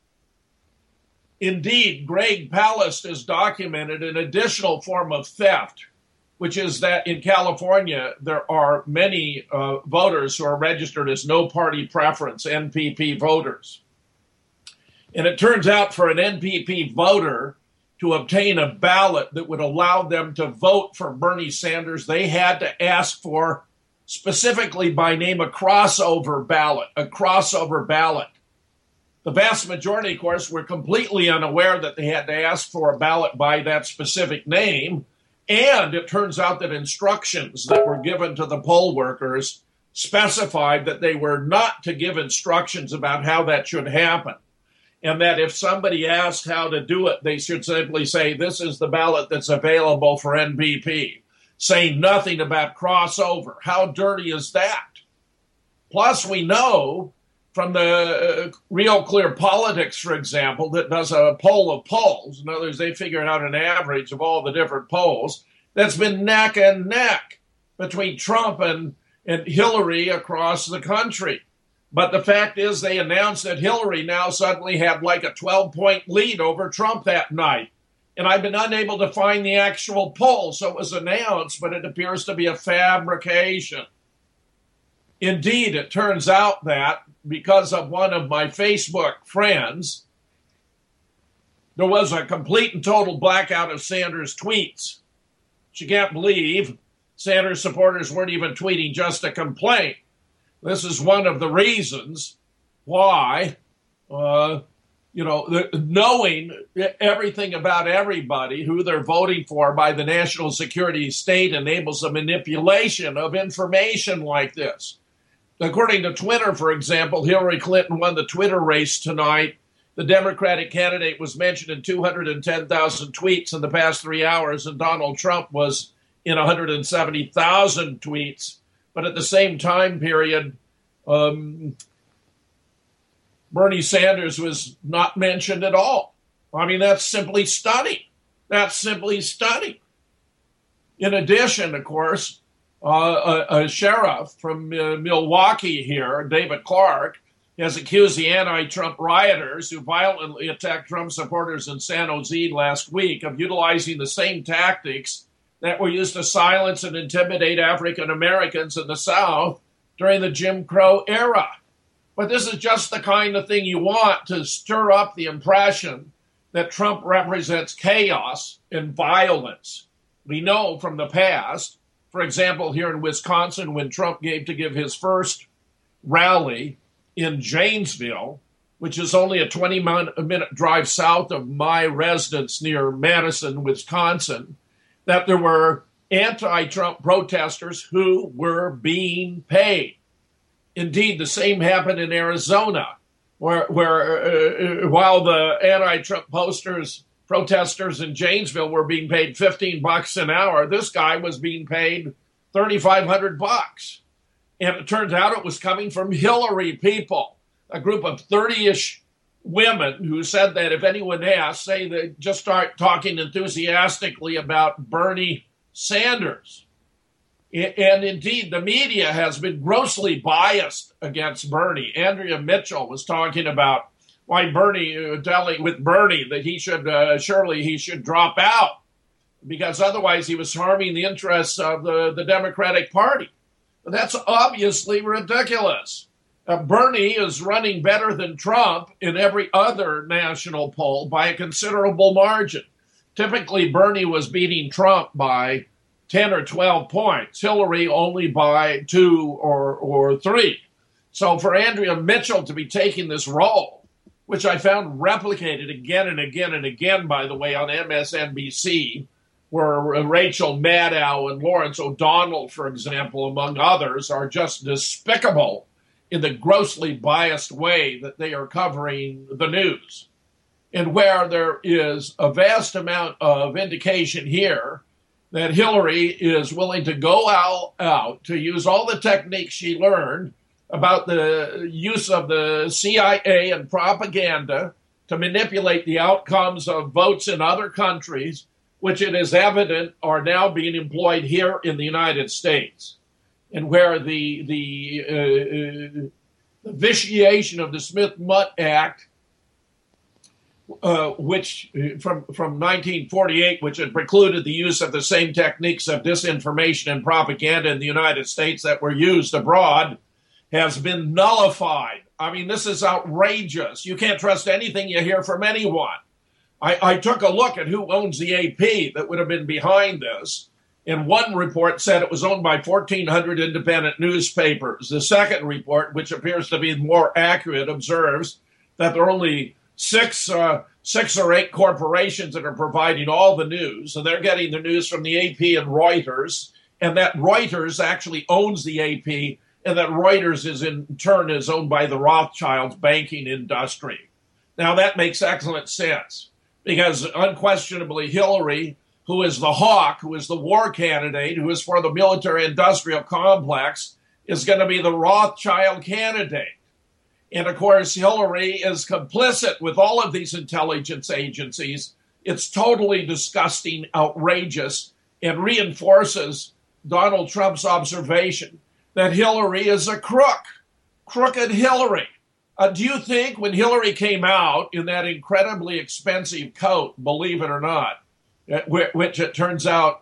Indeed, Greg Palast has documented an additional form of theft, which is that in California, there are many uh, voters who are registered as no party preference, N P P voters. And it turns out for an N P P voter to obtain a ballot that would allow them to vote for Bernie Sanders, they had to ask for, specifically by name, a crossover ballot, a crossover ballot. The vast majority, of course, were completely unaware that they had to ask for a ballot by that specific name. And it turns out that instructions that were given to the poll workers specified that they were not to give instructions about how that should happen. and that if somebody asked how to do it, they should simply say, this is the ballot that's available for N B P, saying nothing about crossover. How dirty is that? Plus, we know from the uh, Real Clear Politics, for example, that does a poll of polls. In other words, they figured out an average of all the different polls that's been neck and neck between Trump and, and Hillary across the country. But the fact is they announced that Hillary now suddenly had like a twelve-point lead over Trump that night. And I've been unable to find the actual poll, so it was announced, but it appears to be a fabrication. Indeed, it turns out that because of one of my Facebook friends, there was a complete and total blackout of Sanders' tweets. She can't believe Sanders supporters weren't even tweeting just a complaint. This is one of the reasons why, uh, you know, the, knowing everything about everybody, who they're voting for by the national security state, enables the manipulation of information like this. According to Twitter, for example, Hillary Clinton won the Twitter race tonight. The Democratic candidate was mentioned in two hundred ten thousand tweets in the past three hours, and Donald Trump was in one hundred seventy thousand tweets. But at the same time period, um, Bernie Sanders was not mentioned at all. I mean, that's simply stunning. That's simply stunning. In addition, of course, uh, a, a sheriff from uh, Milwaukee here, David Clark, has accused the anti-Trump rioters who violently attacked Trump supporters in San Jose last week of utilizing the same tactics that were used to silence and intimidate African Americans in the South during the Jim Crow era. But this is just the kind of thing you want to stir up the impression that Trump represents chaos and violence. We know from the past, for example, here in Wisconsin, when Trump gave to give his first rally in Janesville, which is only a twenty-minute drive south of my residence near Madison, Wisconsin, that there were anti-Trump protesters who were being paid. Indeed, the same happened in Arizona, where, where uh, while the anti-Trump posters, protesters in Janesville were being paid fifteen bucks an hour, this guy was being paid thirty-five hundred bucks. And it turns out it was coming from Hillary people, a group of thirty-ish women who said that if anyone asked, say they just start talking enthusiastically about Bernie Sanders. And indeed, the media has been grossly biased against Bernie. Andrea Mitchell was talking about why Bernie, uh, telling with Bernie that he should, uh, surely he should drop out because otherwise he was harming the interests of the, the Democratic Party. That's obviously ridiculous. Uh, Bernie is running better than Trump in every other national poll by a considerable margin. Typically, Bernie was beating Trump by ten or twelve points, Hillary only by two or, or three. So for Andrea Mitchell to be taking this role, which I found replicated again and again and again, by the way, on M S N B C, where Rachel Maddow and Lawrence O'Donnell, for example, among others, are just despicable in the grossly biased way that they are covering the news. And where there is a vast amount of indication here that Hillary is willing to go out, out to use all the techniques she learned about the use of the C I A and propaganda to manipulate the outcomes of votes in other countries, which it is evident are now being employed here in the United States, and where the the, uh, uh, the vitiation of the Smith-Mudd Act, uh, which from from nineteen forty-eight, which had precluded the use of the same techniques of disinformation and propaganda in the United States that were used abroad, has been nullified. I mean, this is outrageous. You can't trust anything you hear from anyone. I, I took a look at who owns the A P that would have been behind this, and one report said it was owned by fourteen hundred independent newspapers. The second report, which appears to be more accurate, observes that there are only six, uh, six or eight corporations that are providing all the news, and they're getting the news from the A P and Reuters, and that Reuters actually owns the A P, and that Reuters is in turn is owned by the Rothschilds banking industry. Now, that makes excellent sense because unquestionably Hillary, who is the hawk, who is the war candidate, who is for the military-industrial complex, is going to be the Rothschild candidate. And, of course, Hillary is complicit with all of these intelligence agencies. It's totally disgusting, outrageous, and reinforces Donald Trump's observation that Hillary is a crook, crooked Hillary. Uh, do you think when Hillary came out in that incredibly expensive coat, believe it or not, which it turns out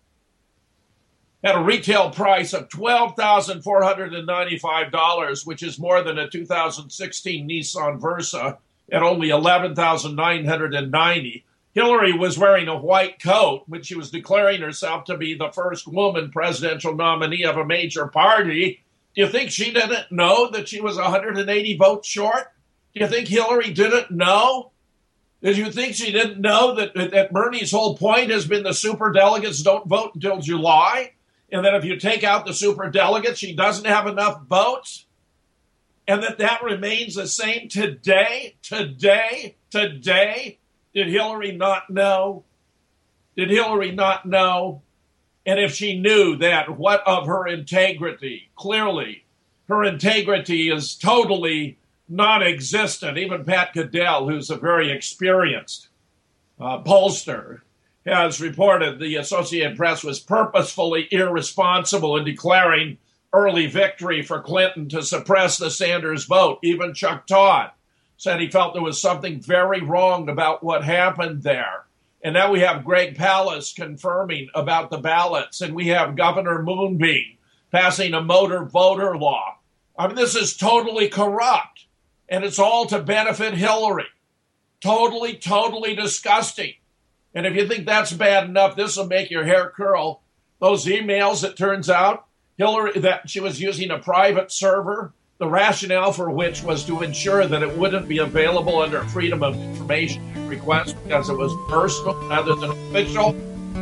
at a retail price of twelve thousand four hundred ninety-five dollars, which is more than a two thousand sixteen Nissan Versa at only eleven thousand nine hundred ninety dollars, Hillary was wearing a white coat when she was declaring herself to be the first woman presidential nominee of a major party. Do you think she didn't know that she was one hundred eighty votes short? Do you think Hillary didn't know? Did you think she didn't know that, that Bernie's whole point has been the superdelegates don't vote until July? And that if you take out the superdelegates, she doesn't have enough votes? And that that remains the same today, today, today? Did Hillary not know? Did Hillary not know? And if she knew that, what of her integrity? Clearly, her integrity is totally non-existent. Even Pat Goodell, who's a very experienced uh, pollster, has reported the Associated Press was purposefully irresponsible in declaring early victory for Clinton to suppress the Sanders vote. Even Chuck Todd said he felt there was something very wrong about what happened there. And now we have Greg Palast confirming about the ballots, and we have Governor Moonbeam passing a motor voter law. I mean, this is totally corrupt, and it's all to benefit Hillary. Totally, totally disgusting. And if you think that's bad enough, this will make your hair curl. Those emails, it turns out, Hillary, that she was using a private server, the rationale for which was to ensure that it wouldn't be available under Freedom of Information request because it was personal rather than official.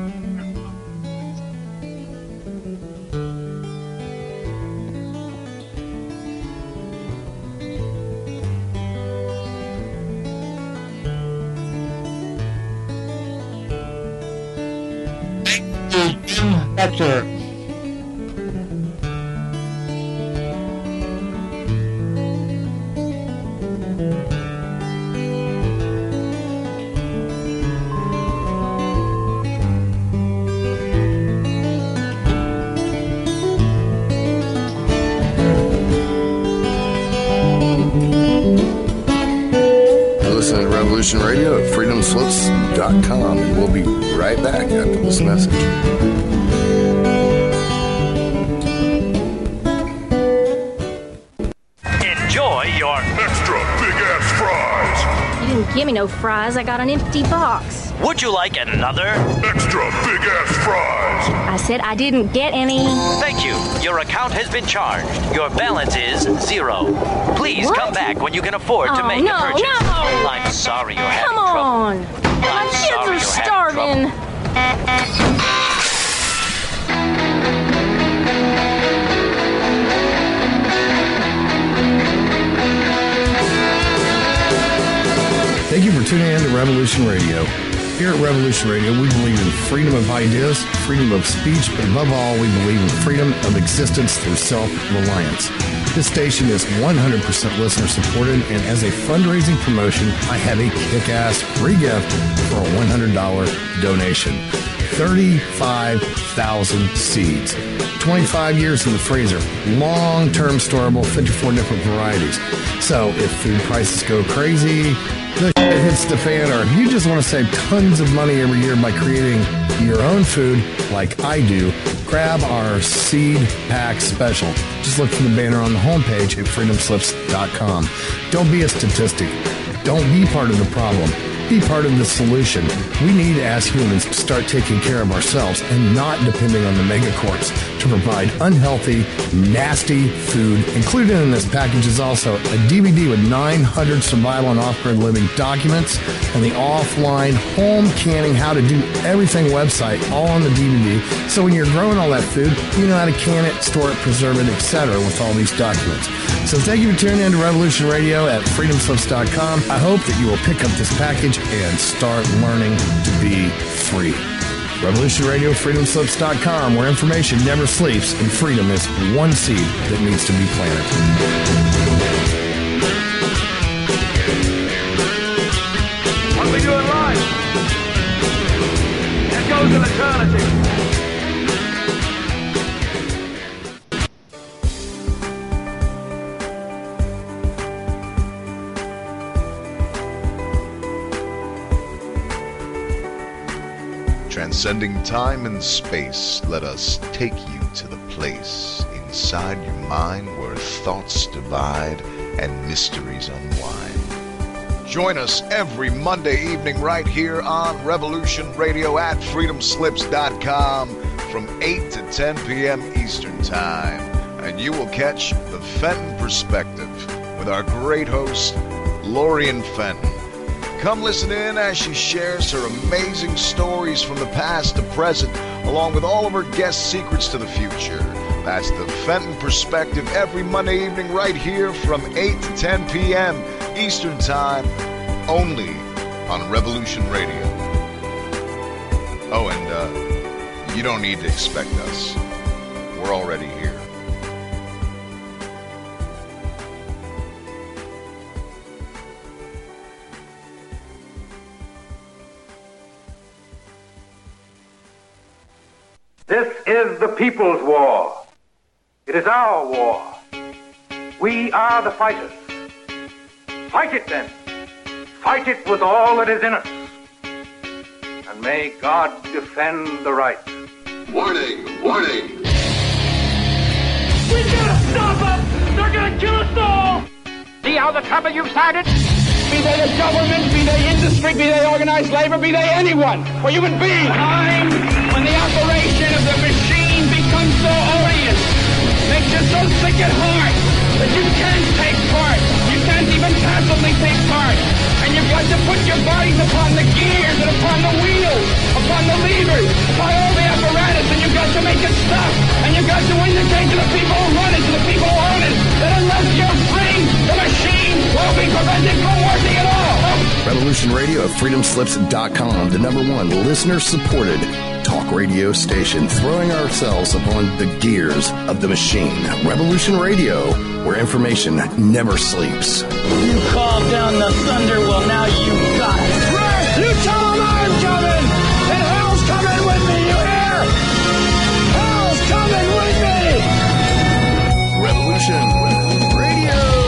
Doctor. Listen to Revolution Radio at freedom slips dot com, and we'll be right back after this message. Enjoy your extra big ass fries. You didn't give me no fries. I got an empty box. Would you like another? Extra big ass fries. I said I didn't get any. Thank you. Your account has been charged. Your balance is zero. Please What? come back when you can afford to Oh, make no, a purchase. no. I'm sorry you're having Come trouble. on. My I'm kids sorry are you're starving. Thank you for tuning in to Revolution Radio. Here at Revolution Radio, we believe in freedom of ideas, freedom of speech, but above all, we believe in freedom of existence through self-reliance. This station is one hundred percent listener-supported, and as a fundraising promotion, I have a kick-ass free gift for a one hundred dollars donation. thirty-five thousand seeds. twenty-five years in the freezer. Long-term storable, fifty-four different varieties. So if food prices go crazy, the shit hits the fan, or if you just want to save tons of money every year by creating your own food like I do, grab our seed pack special. Just look for the banner on the homepage at freedom slips dot com. Don't be a statistic. Don't be part of the problem. Be part of the solution. We need, as humans, to start taking care of ourselves and not depending on the megacorps to provide unhealthy, nasty food. Included in this package is also a D V D with nine hundred survival and off-grid living documents and the offline home canning how to do everything website all on the D V D. So when you're growing all that food, you know how to can it, store it, preserve it, et cetera with all these documents. So thank you for tuning in to Revolution Radio at freedom slips dot com. I hope that you will pick up this package and start learning to be free. Revolution Radio, freedom slips dot com, where information never sleeps and freedom is one seed that needs to be planted. What we do in life, it goes in eternity. Transcending time and space, let us take you to the place inside your mind where thoughts divide and mysteries unwind. Join us every Monday evening right here on Revolution Radio at freedom slips dot com from eight to ten p.m. Eastern Time. And you will catch the Fenton Perspective with our great host, Lorian Fenton. Come listen in as she shares her amazing stories from the past to present, along with all of her guest secrets to the future. That's the Fenton Perspective every Monday evening right here from eight to ten p.m. Eastern Time, only on Revolution Radio. Oh, and uh, you don't need to expect us. We're already here. This is the people's war. It is our war. We are the fighters. Fight it then. Fight it with all that is in us. And may God defend the right. Warning! Warning! We gotta stop them! They're gonna kill us all! See how the trouble you've started? Be they the government, be they industry, be they organized labor, be they anyone, or human beings. Time when the operation of the machine becomes so odious, makes you so sick at heart that you can't take part. You can't even passively take part. And you've got to put your bodies upon the gears and upon the wheels, upon the levers, upon all the apparatus, and you've got to make it stop. And you've got to indicate to the people who run it, to the people who own it, that unless you're free, the machine will be prevented from working at all. Revolution Radio at freedom slips dot com, the number one listener-supported talk radio station, throwing ourselves upon the gears of the machine. Revolution Radio, where information never sleeps. You called down the thunder, well now you got it. Right! You tell them I'm coming! And hell's coming with me, you hear? Hell's coming with me! Revolution Radio!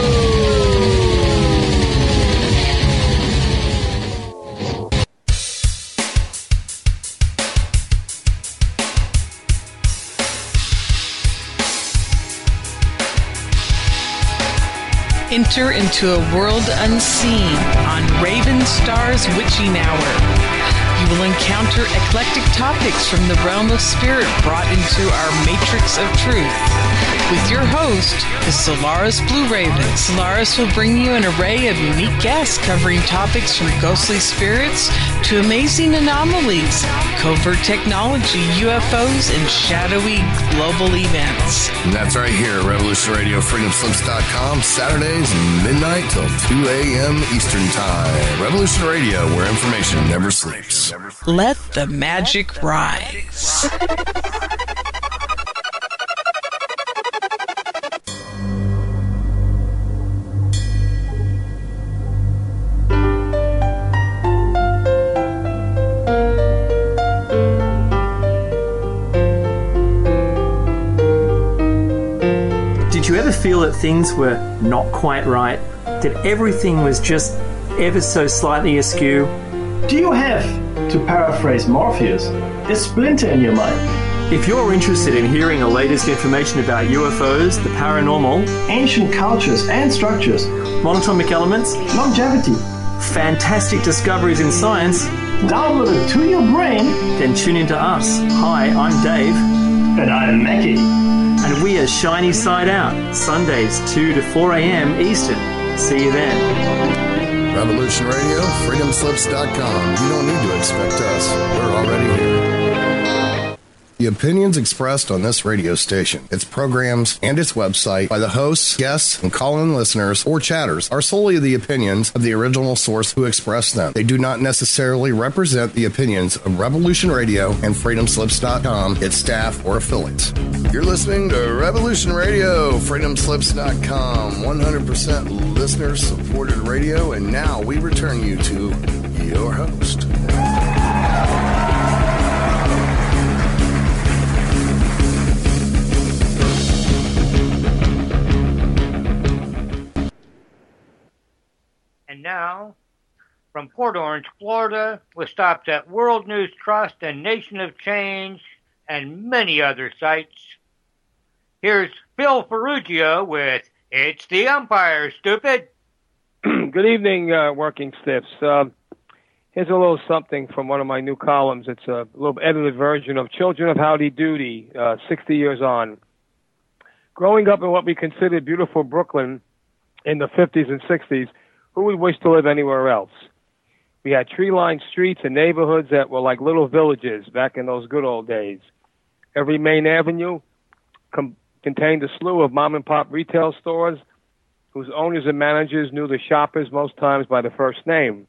Enter into a world unseen on Raven Star's Witching Hour. You will encounter eclectic topics from the realm of spirit brought into our matrix of truth. With your host, the Solaris Blue Raven. Solaris will bring you an array of unique guests covering topics from ghostly spirits to amazing anomalies, covert technology, U F Os, and shadowy global events. And that's right here at Revolution Radio, freedom slips dot com, Saturdays, midnight till two a.m. Eastern Time. Revolution Radio, where information never sleeps. Let the magic rise. Did you ever feel that things were not quite right? That everything was just ever so slightly askew? Do you have, to paraphrase Morpheus, a splinter in your mind? If you're interested in hearing the latest information about U F Os, the paranormal, ancient cultures and structures, monatomic elements, longevity, fantastic discoveries in science downloaded to your brain, then tune into us. Hi, I'm Dave. And I'm Mackie. And we are Shiny Side Out, Sundays two to four a.m. Eastern. See you then. Revolution Radio, freedom slips dot com. You don't need to expect us. We're already here. The opinions expressed on this radio station, its programs, and its website by the hosts, guests, and call-in listeners or chatters are solely the opinions of the original source who expressed them. They do not necessarily represent the opinions of Revolution Radio and freedom slips dot com, its staff, or affiliates. You're listening to Revolution Radio, freedom slips dot com, one hundred percent listener-supported radio, and now we return you to your host. And now, from Port Orange, Florida, with stops at World News Trust and Nation of Change and many other sites, here's Phil Ferrugio with It's the Umpire, Stupid. Good evening, uh, working stiffs. Uh, here's a little something from one of my new columns. It's a little edited version of Children of Howdy Doody, uh, sixty years on. Growing up in what we considered beautiful Brooklyn in the fifties and sixties, who would wish to live anywhere else? We had tree-lined streets and neighborhoods that were like little villages back in those good old days. Every main avenue com- contained a slew of mom-and-pop retail stores whose owners and managers knew the shoppers most times by the first name.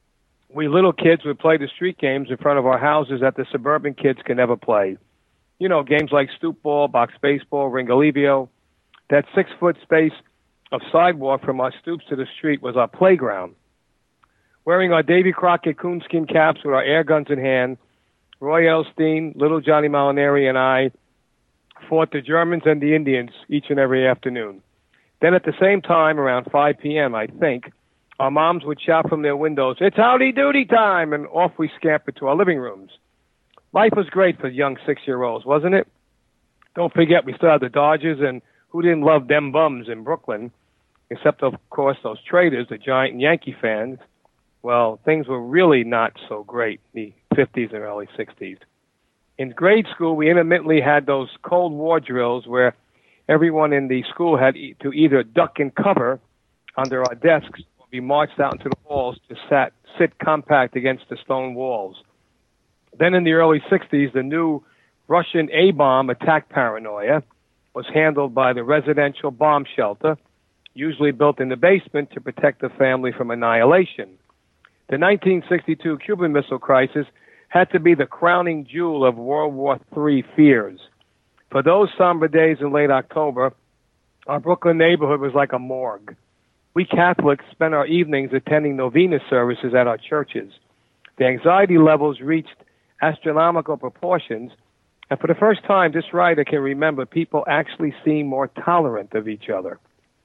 We little kids would play the street games in front of our houses that the suburban kids could never play. You know, games like stoop ball, box baseball, ringalivio. That six-foot space of sidewalk from our stoops to the street was our playground. Wearing our Davy Crockett coonskin caps with our air guns in hand, Roy Elstein, little Johnny Molinari, and I fought the Germans and the Indians each and every afternoon. Then at the same time, around five p.m., I think, our moms would shout from their windows, "It's howdy doody time!" and off we scampered to our living rooms. Life was great for young six-year-olds, wasn't it? Don't forget, we still had the Dodgers, and who didn't love them bums in Brooklyn? Except, of course, those traders, the Giant and Yankee fans. Well, things were really not so great in the fifties and early sixties. In grade school, we intermittently had those Cold War drills where everyone in the school had to either duck and cover under our desks or be marched out into the halls to sat, sit compact against the stone walls. Then in the early sixties, the new Russian A-bomb attack paranoia was handled by the residential bomb shelter, usually built in the basement to protect the family from annihilation. The nineteen sixty-two Cuban Missile Crisis had to be the crowning jewel of World War Three fears. For those somber days in late October, our Brooklyn neighborhood was like a morgue. We Catholics spent our evenings attending novena services at our churches. The anxiety levels reached astronomical proportions, and for the first time, this writer can remember people actually seemed more tolerant of each other.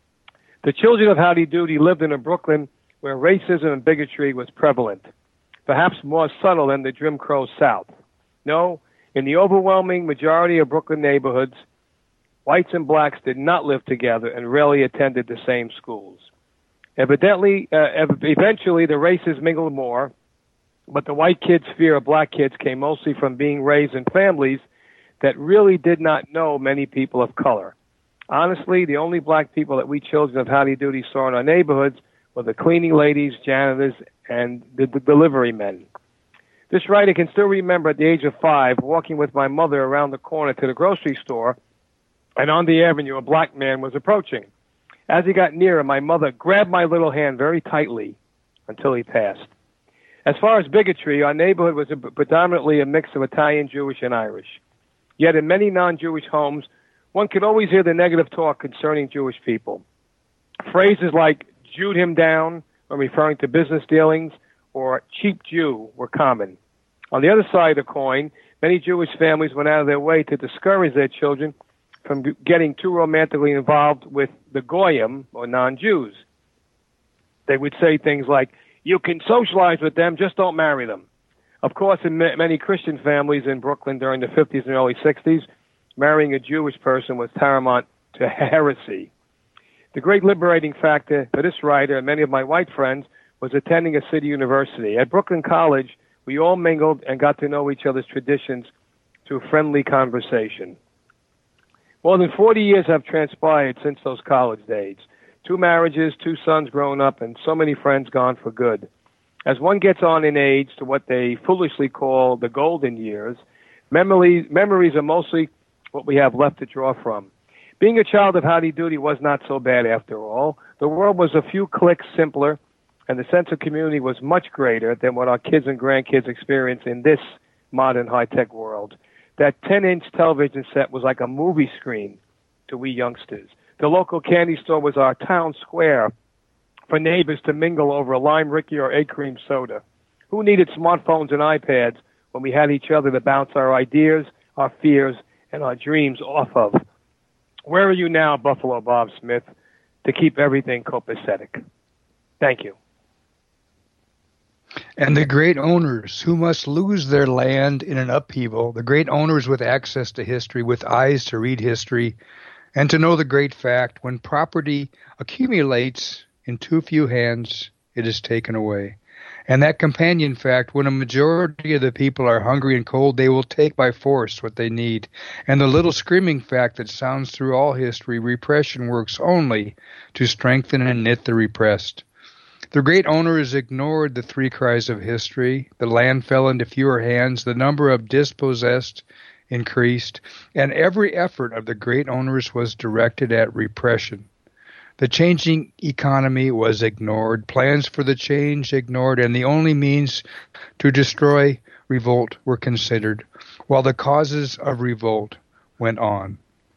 The children of Howdy Doody lived in a Brooklyn where racism and bigotry was prevalent, perhaps more subtle than the Jim Crow South. No, in the overwhelming majority of Brooklyn neighborhoods, whites and blacks did not live together and rarely attended the same schools. Evidently, uh, eventually the races mingled more, but the white kids' fear of black kids came mostly from being raised in families that really did not know many people of color. Honestly, the only black people that we children of Howdy Doody saw in our neighborhoods were the cleaning ladies, janitors, and the, the delivery men. This writer can still remember at the age of five walking with my mother around the corner to the grocery store, and on the avenue a black man was approaching. As he got nearer, my mother grabbed my little hand very tightly until he passed. As far as bigotry, our neighborhood was a, predominantly a mix of Italian, Jewish, and Irish. Yet in many non-Jewish homes, one could always hear the negative talk concerning Jewish people. Phrases like Jewed him down when referring to business dealings or cheap Jew were common. On the other side of the coin, many Jewish families went out of their way to discourage their children from getting too romantically involved with the Goyim, or non-Jews. They would say things like, you can socialize with them, just don't marry them. Of course, in ma- many Christian families in Brooklyn during the fifties and early sixties, marrying a Jewish person was tantamount to heresy. The great liberating factor for this writer and many of my white friends was attending a city university. At Brooklyn College, we all mingled and got to know each other's traditions through friendly conversation. More than forty years have transpired since those college days. Two marriages, two sons grown up, and so many friends gone for good. As one gets on in age to what they foolishly call the golden years, memories, memories are mostly what we have left to draw from. Being a child of Howdy Doody was not so bad after all. The world was a few clicks simpler, and the sense of community was much greater than what our kids and grandkids experience in this modern high-tech world. That ten-inch television set was like a movie screen to we youngsters. The local candy store was our town square for neighbors to mingle over a lime Ricky or egg cream soda. Who needed smartphones and iPads when we had each other to bounce our ideas, our fears, and our dreams off of? Where are you now, Buffalo Bob Smith, to keep everything copacetic? Thank you. And the great owners who must lose their land in an upheaval, the great owners with access to history, with eyes to read history, and to know the great fact, when property accumulates in too few hands, it is taken away. And that companion fact, when a majority of the people are hungry and cold, they will take by force what they need. And the little screaming fact that sounds through all history, repression works only to strengthen and knit the repressed. The great owners ignored the three cries of history. The land fell into fewer hands. The number of dispossessed increased. And every effort of the great owners was directed at repression. The changing economy was ignored. Plans for the change ignored. And the only means to destroy revolt were considered, while the causes of revolt went on.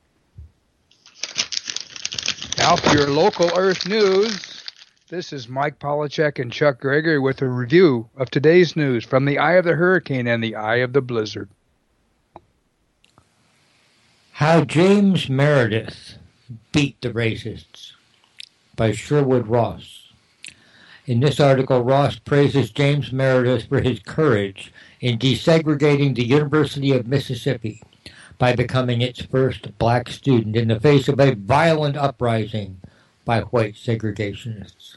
Now for your local Earth news. This is Mike Polachek and Chuck Gregory with a review of today's news from the eye of the hurricane and the eye of the blizzard. How James Meredith Beat the Racists by Sherwood Ross. In this article, Ross praises James Meredith for his courage in desegregating the University of Mississippi by becoming its first black student in the face of a violent uprising by white segregationists.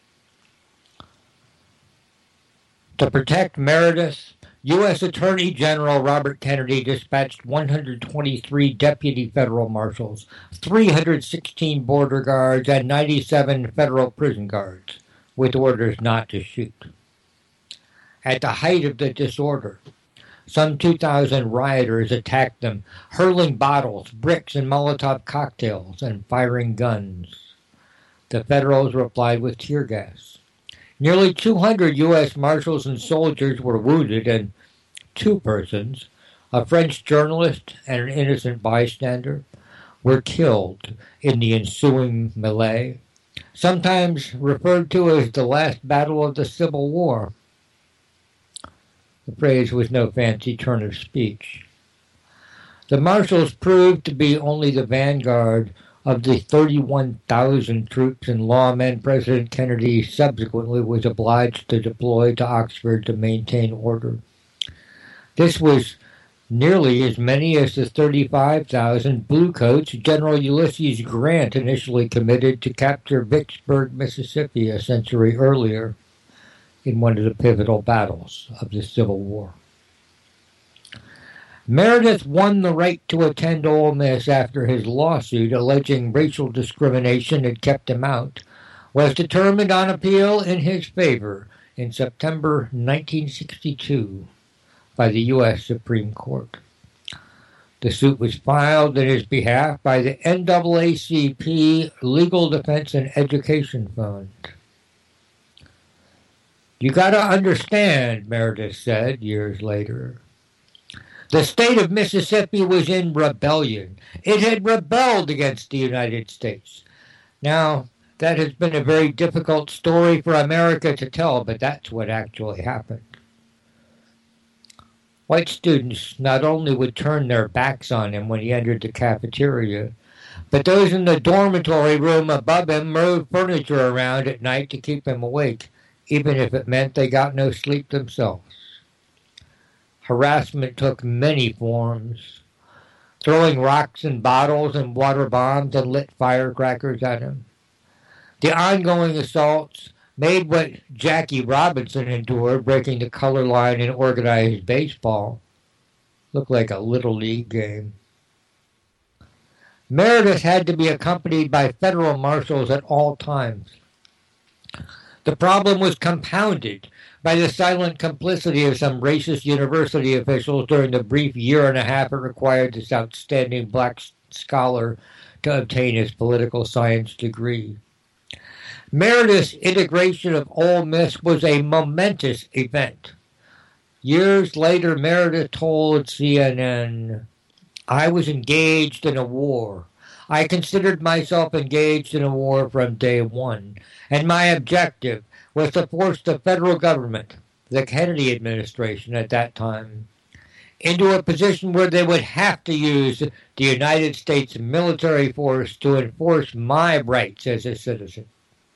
To protect Meredith, U S Attorney General Robert Kennedy dispatched one hundred twenty-three deputy federal marshals, three hundred sixteen border guards, and ninety-seven federal prison guards, with orders not to shoot. At the height of the disorder, some two thousand rioters attacked them, hurling bottles, bricks, and Molotov cocktails, and firing guns. The Federals replied with tear gas. Nearly two hundred U S marshals and soldiers were wounded, and two persons, a French journalist and an innocent bystander, were killed in the ensuing melee, sometimes referred to as the last battle of the Civil War. The phrase was no fancy turn of speech. The marshals proved to be only the vanguard of the thirty-one thousand troops and lawmen President Kennedy subsequently was obliged to deploy to Oxford to maintain order. This was nearly as many as the thirty-five thousand bluecoats General Ulysses Grant initially committed to capture Vicksburg, Mississippi a century earlier in one of the pivotal battles of the Civil War. Meredith won the right to attend Ole Miss after his lawsuit alleging racial discrimination had kept him out was determined on appeal in his favor in September nineteen sixty-two by the U S Supreme Court. The suit was filed in his behalf by the N double A C P Legal Defense and Education Fund. You got to understand, Meredith said years later, the state of Mississippi was in rebellion. It had rebelled against the United States. Now, that has been a very difficult story for America to tell, but that's what actually happened. White students not only would turn their backs on him when he entered the cafeteria, but those in the dormitory room above him moved furniture around at night to keep him awake, even if it meant they got no sleep themselves. Harassment took many forms, throwing rocks and bottles and water bombs and lit firecrackers at him. The ongoing assaults made what Jackie Robinson endured, breaking the color line in organized baseball, look like a Little League game. Meredith had to be accompanied by federal marshals at all times. The problem was compounded by the silent complicity of some racist university officials during the brief year and a half it required this outstanding black scholar to obtain his political science degree. Meredith's integration of Ole Miss was a momentous event. Years later, Meredith told C N N, "I was engaged in a war. I considered myself engaged in a war from day one, and my objective was to force the federal government, the Kennedy administration at that time, into a position where they would have to use the United States military force to enforce my rights as a citizen."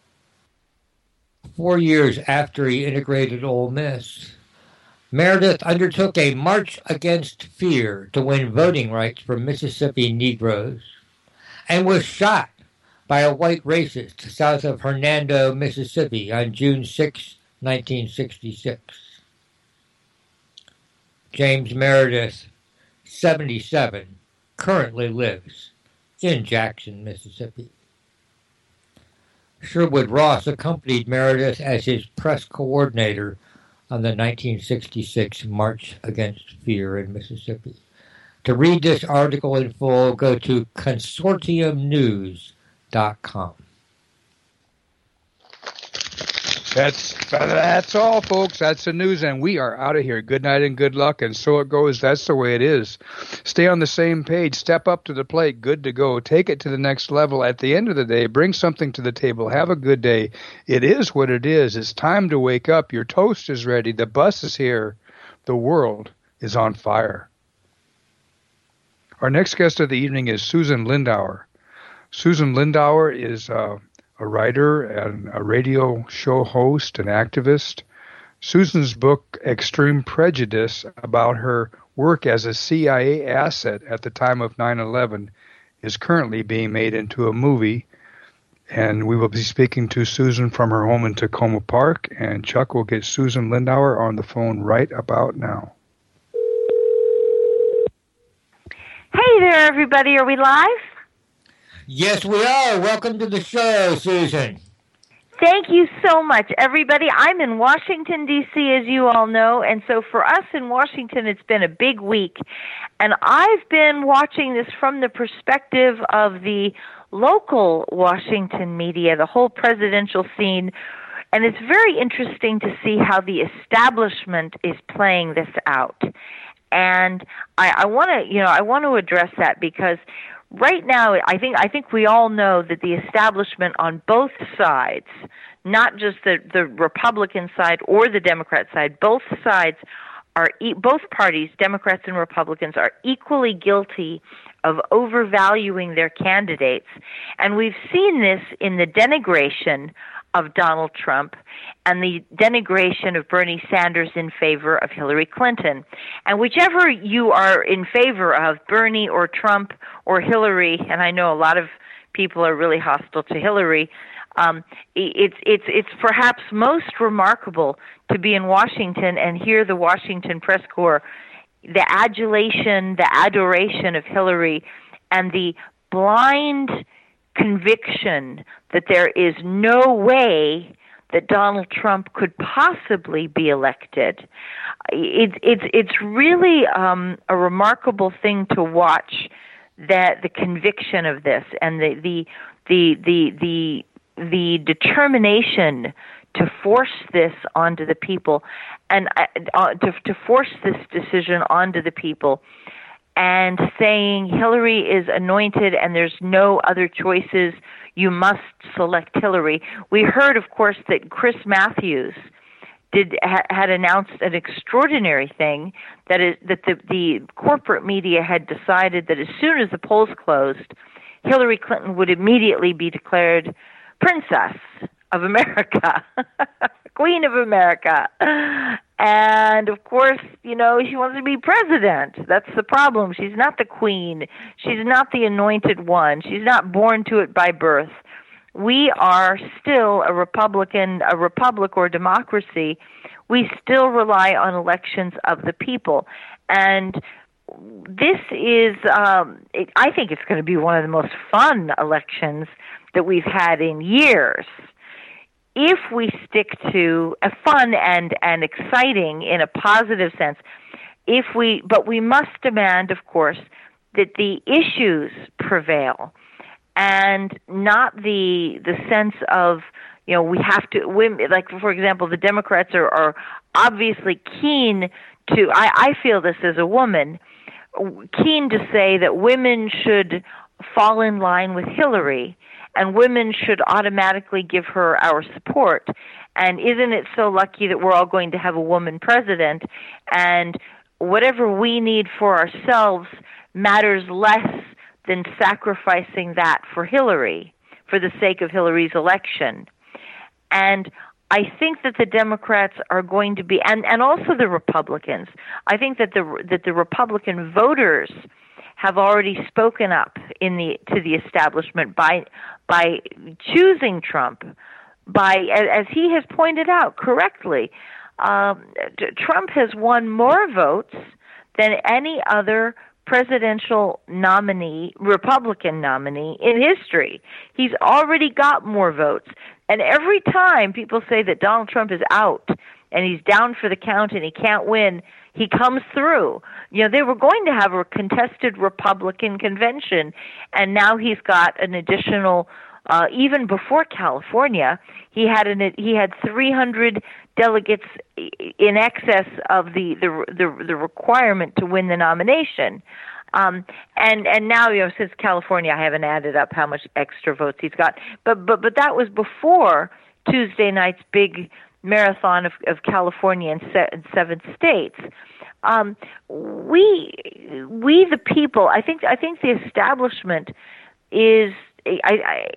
Four years after he integrated Ole Miss, Meredith undertook a march against fear to win voting rights for Mississippi Negroes and was shot by a white racist south of Hernando, Mississippi on June sixth, nineteen sixty-six. James Meredith, seventy-seven, currently lives in Jackson, Mississippi. Sherwood Ross accompanied Meredith as his press coordinator on the nineteen sixty-six March Against Fear in Mississippi. To read this article in full, go to consortium news dot com. That's that's all, folks. That's the news, and we are out of here. Good night and good luck, and so it goes. That's the way it is. Stay on the same page. Step up to the plate. Good to go. Take it to the next level. At the end of the day, bring something to the table. Have a good day. It is what it is. It's time to wake up. Your toast is ready. The bus is here. The world is on fire. Our next guest of the evening is Susan Lindauer. Susan Lindauer is uh, a writer and a radio show host and activist. Susan's book, Extreme Prejudice, about her work as a C I A asset at the time of nine eleven, is currently being made into a movie. And we will be speaking to Susan from her home in Tacoma Park. And Chuck will get Susan Lindauer on the phone right about now. Hey there, everybody. Are we live? Yes, we are. Welcome to the show, Susan. Thank you so much, everybody. I'm in Washington, D C, as you all know, and so for us in Washington, it's been a big week. And I've been watching this from the perspective of the local Washington media, the whole presidential scene, and it's very interesting to see how the establishment is playing this out. And I, I want to, you know, I want to address that because right now, I think I think we all know that the establishment on both sides, not just the, the Republican side or the Democrat side, both sides are e- both parties, Democrats and Republicans, are equally guilty of overvaluing their candidates, and we've seen this in the denigration of Donald Trump and the denigration of Bernie Sanders in favor of Hillary Clinton. And whichever you are in favor of, Bernie or Trump or Hillary, and I know a lot of people are really hostile to Hillary, um, it's it's it's perhaps most remarkable to be in Washington and hear the Washington press corps, the adulation, the adoration of Hillary, and the blind conviction that there is no way that Donald Trump could possibly be elected. It's it's it's really um, a remarkable thing to watch, that the conviction of this and the the the the the, the determination to force this onto the people, and uh, to to force this decision onto the people. And saying Hillary is anointed and there's no other choices, you must select Hillary. We heard, of course, that Chris Matthews did ha, had announced an extraordinary thing, that is that the, the corporate media had decided that as soon as the polls closed, Hillary Clinton would immediately be declared Princess of America, Queen of America. And, of course, you know, she wants to be president. That's the problem. She's not the queen. She's not the anointed one. She's not born to it by birth. we are still a Republican, a republic or democracy. We still rely on elections of the people. And this is, um, it, I think it's going to be one of the most fun elections that we've had in years. If we stick to a fun and, and exciting in a positive sense, if we, but we must demand, of course, that the issues prevail and not the the sense of, you know, we have to, women, like, for example, the Democrats are, are obviously keen to, I, I feel this as a woman, keen to say that women should fall in line with Hillary and women should automatically give her our support. And isn't it so lucky that we're all going to have a woman president, and whatever we need for ourselves matters less than sacrificing that for Hillary, for the sake of Hillary's election. And I think that the Democrats are going to be, and, and also the Republicans, I think that the that the Republican voters have already spoken up in the to the establishment by by choosing Trump, by, as he has pointed out correctly, um, Trump has won more votes than any other presidential nominee, Republican nominee in history. He's already got more votes. And every time people say that Donald Trump is out and he's down for the count and he can't win, he comes through. You know, they were going to have a contested Republican convention, and now he's got an additional, uh, even before California, he had an he had three hundred delegates in excess of the the the, the requirement to win the nomination. Um, and and now, you know, since California, I haven't added up how much extra votes he's got, but but but that was before Tuesday night's big marathon of, of California and, se- and seven states. Um, we we the people, I think I think the establishment is I, I,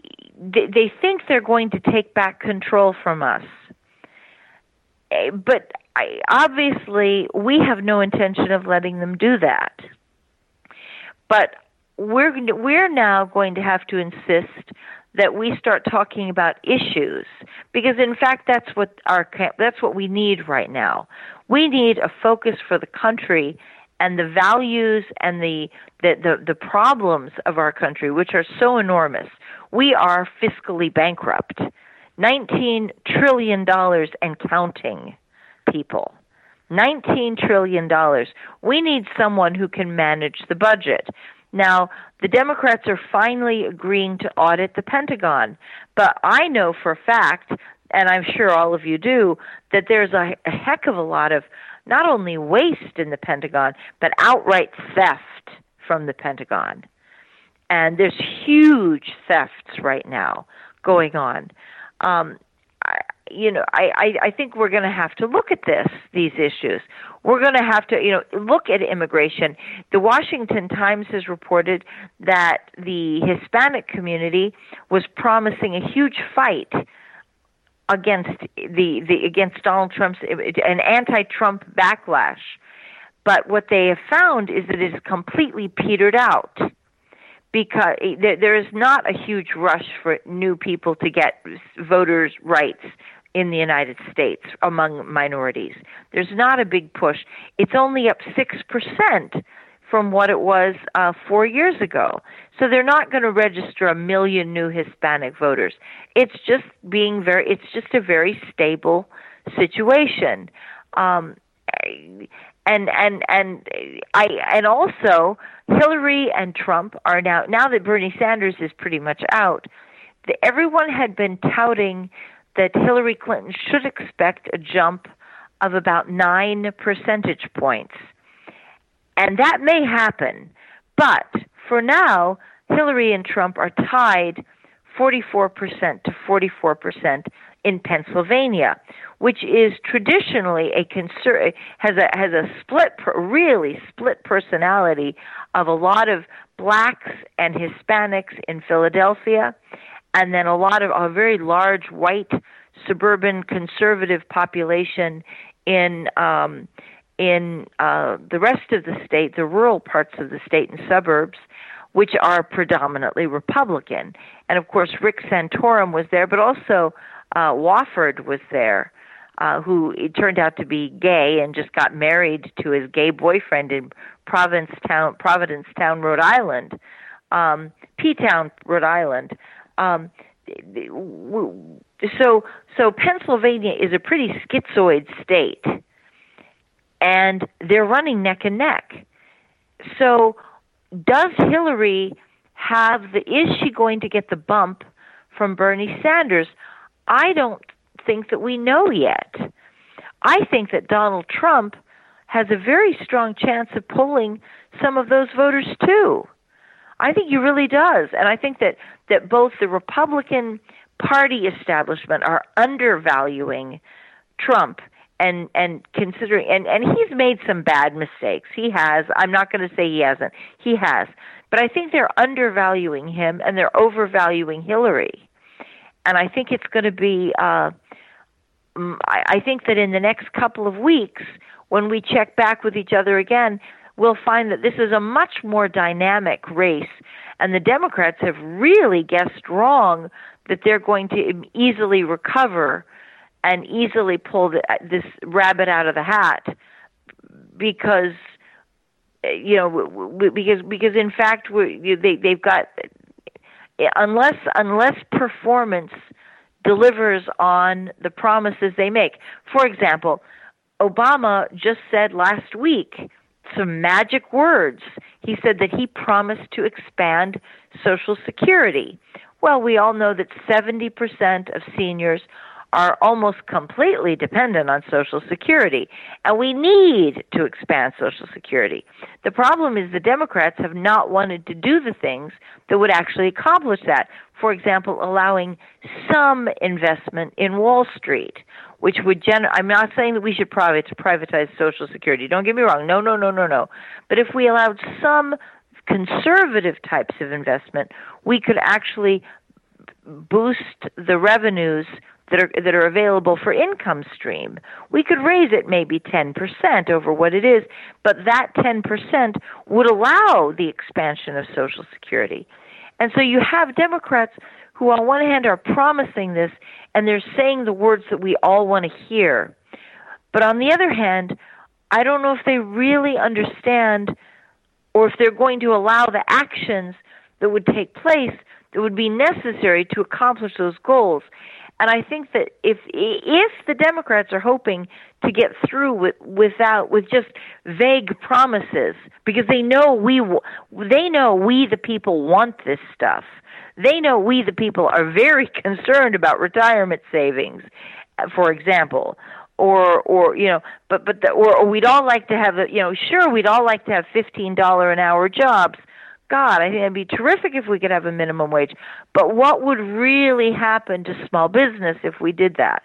they think they're going to take back control from us, but I, obviously we have no intention of letting them do that. But we're we're now going to have to insist that we start talking about issues, because in fact that's what our that's what we need right now. We need a focus for the country and the values and the the the, the problems of our country, which are so enormous. We are fiscally bankrupt, nineteen trillion dollars and counting, people. nineteen trillion dollars. We need someone who can manage the budget. Now, the Democrats are finally agreeing to audit the Pentagon, but I know for a fact, and I'm sure all of you do, that there's a, a heck of a lot of not only waste in the Pentagon, but outright theft from the Pentagon. And there's huge thefts right now going on. Um, I, you know, I, I, I think we're going to have to look at this, these issues. We're going to have to, you know, look at immigration. The Washington Times has reported that the Hispanic community was promising a huge fight against the, the against Donald Trump's, an anti-Trump backlash. But what they have found is that it is completely petered out, because there is not a huge rush for new people to get voters' rights in the United States among minorities. There's not a big push. It's only up six percent from what it was uh, four years ago. So they're not going to register a million new Hispanic voters. It's just being very, it's just a very stable situation. Um, and, and, and I, and also Hillary and Trump are now, now that Bernie Sanders is pretty much out, the, everyone had been touting that Hillary Clinton should expect a jump of about nine percentage points. And that may happen. But for now, Hillary and Trump are tied forty-four percent to forty-four percent in Pennsylvania, which is traditionally a conser- has a has a split, really split personality of a lot of blacks and Hispanics in Philadelphia, and then a lot of a very large white suburban conservative population in um, in uh, the rest of the state, the rural parts of the state and suburbs, which are predominantly Republican. And of course, Rick Santorum was there, but also uh, Wofford was there, uh, who it turned out to be gay and just got married to his gay boyfriend in Provincetown, Providencetown, Rhode Island, um, P-Town, Rhode Island. Um, so, so Pennsylvania is a pretty schizoid state, and they're running neck and neck. So, does Hillary have the? Is she going to get the bump from Bernie Sanders? I don't think that we know yet. I think that Donald Trump has a very strong chance of pulling some of those voters too. I think he really does, and I think that that both the Republican Party establishment are undervaluing Trump. And and considering and, and he's made some bad mistakes. He has. I'm not going to say he hasn't. He has. But I think they're undervaluing him and they're overvaluing Hillary. And I think it's going to be. Uh, I, I think that in the next couple of weeks, when we check back with each other again, we'll find that this is a much more dynamic race. And the Democrats have really guessed wrong that they're going to easily recover and easily pull the, this rabbit out of the hat, because you know because because in fact we're, they they've got unless unless performance delivers on the promises they make. For example, Obama just said last week some magic words. He said that he promised to expand Social Security. Well, we all know that seventy percent of seniors are almost completely dependent on Social Security, and we need to expand Social Security. The problem is the Democrats have not wanted to do the things that would actually accomplish that. For example, allowing some investment in Wall Street, which would gener- I'm not saying that we should private- privatize Social Security. Don't get me wrong. No, no, no, no, no. But if we allowed some conservative types of investment, we could actually boost the revenues that are that are available for income stream. We could raise it maybe ten percent over what it is, but that ten percent would allow the expansion of Social Security. And so you have Democrats who on one hand are promising this, and they're saying the words that we all want to hear. But on the other hand, I don't know if they really understand, or if they're going to allow the actions that would take place that would be necessary to accomplish those goals. And I think that if if the Democrats are hoping to get through with without with just vague promises, because they know we they know we the people want this stuff. They know we the people are very concerned about retirement savings, for example, or or you know, but but the, or, or we'd all like to have a, you know, sure we'd all like to have fifteen dollars an hour jobs. God, I think it'd be terrific if we could have a minimum wage. But what would really happen to small business if we did that?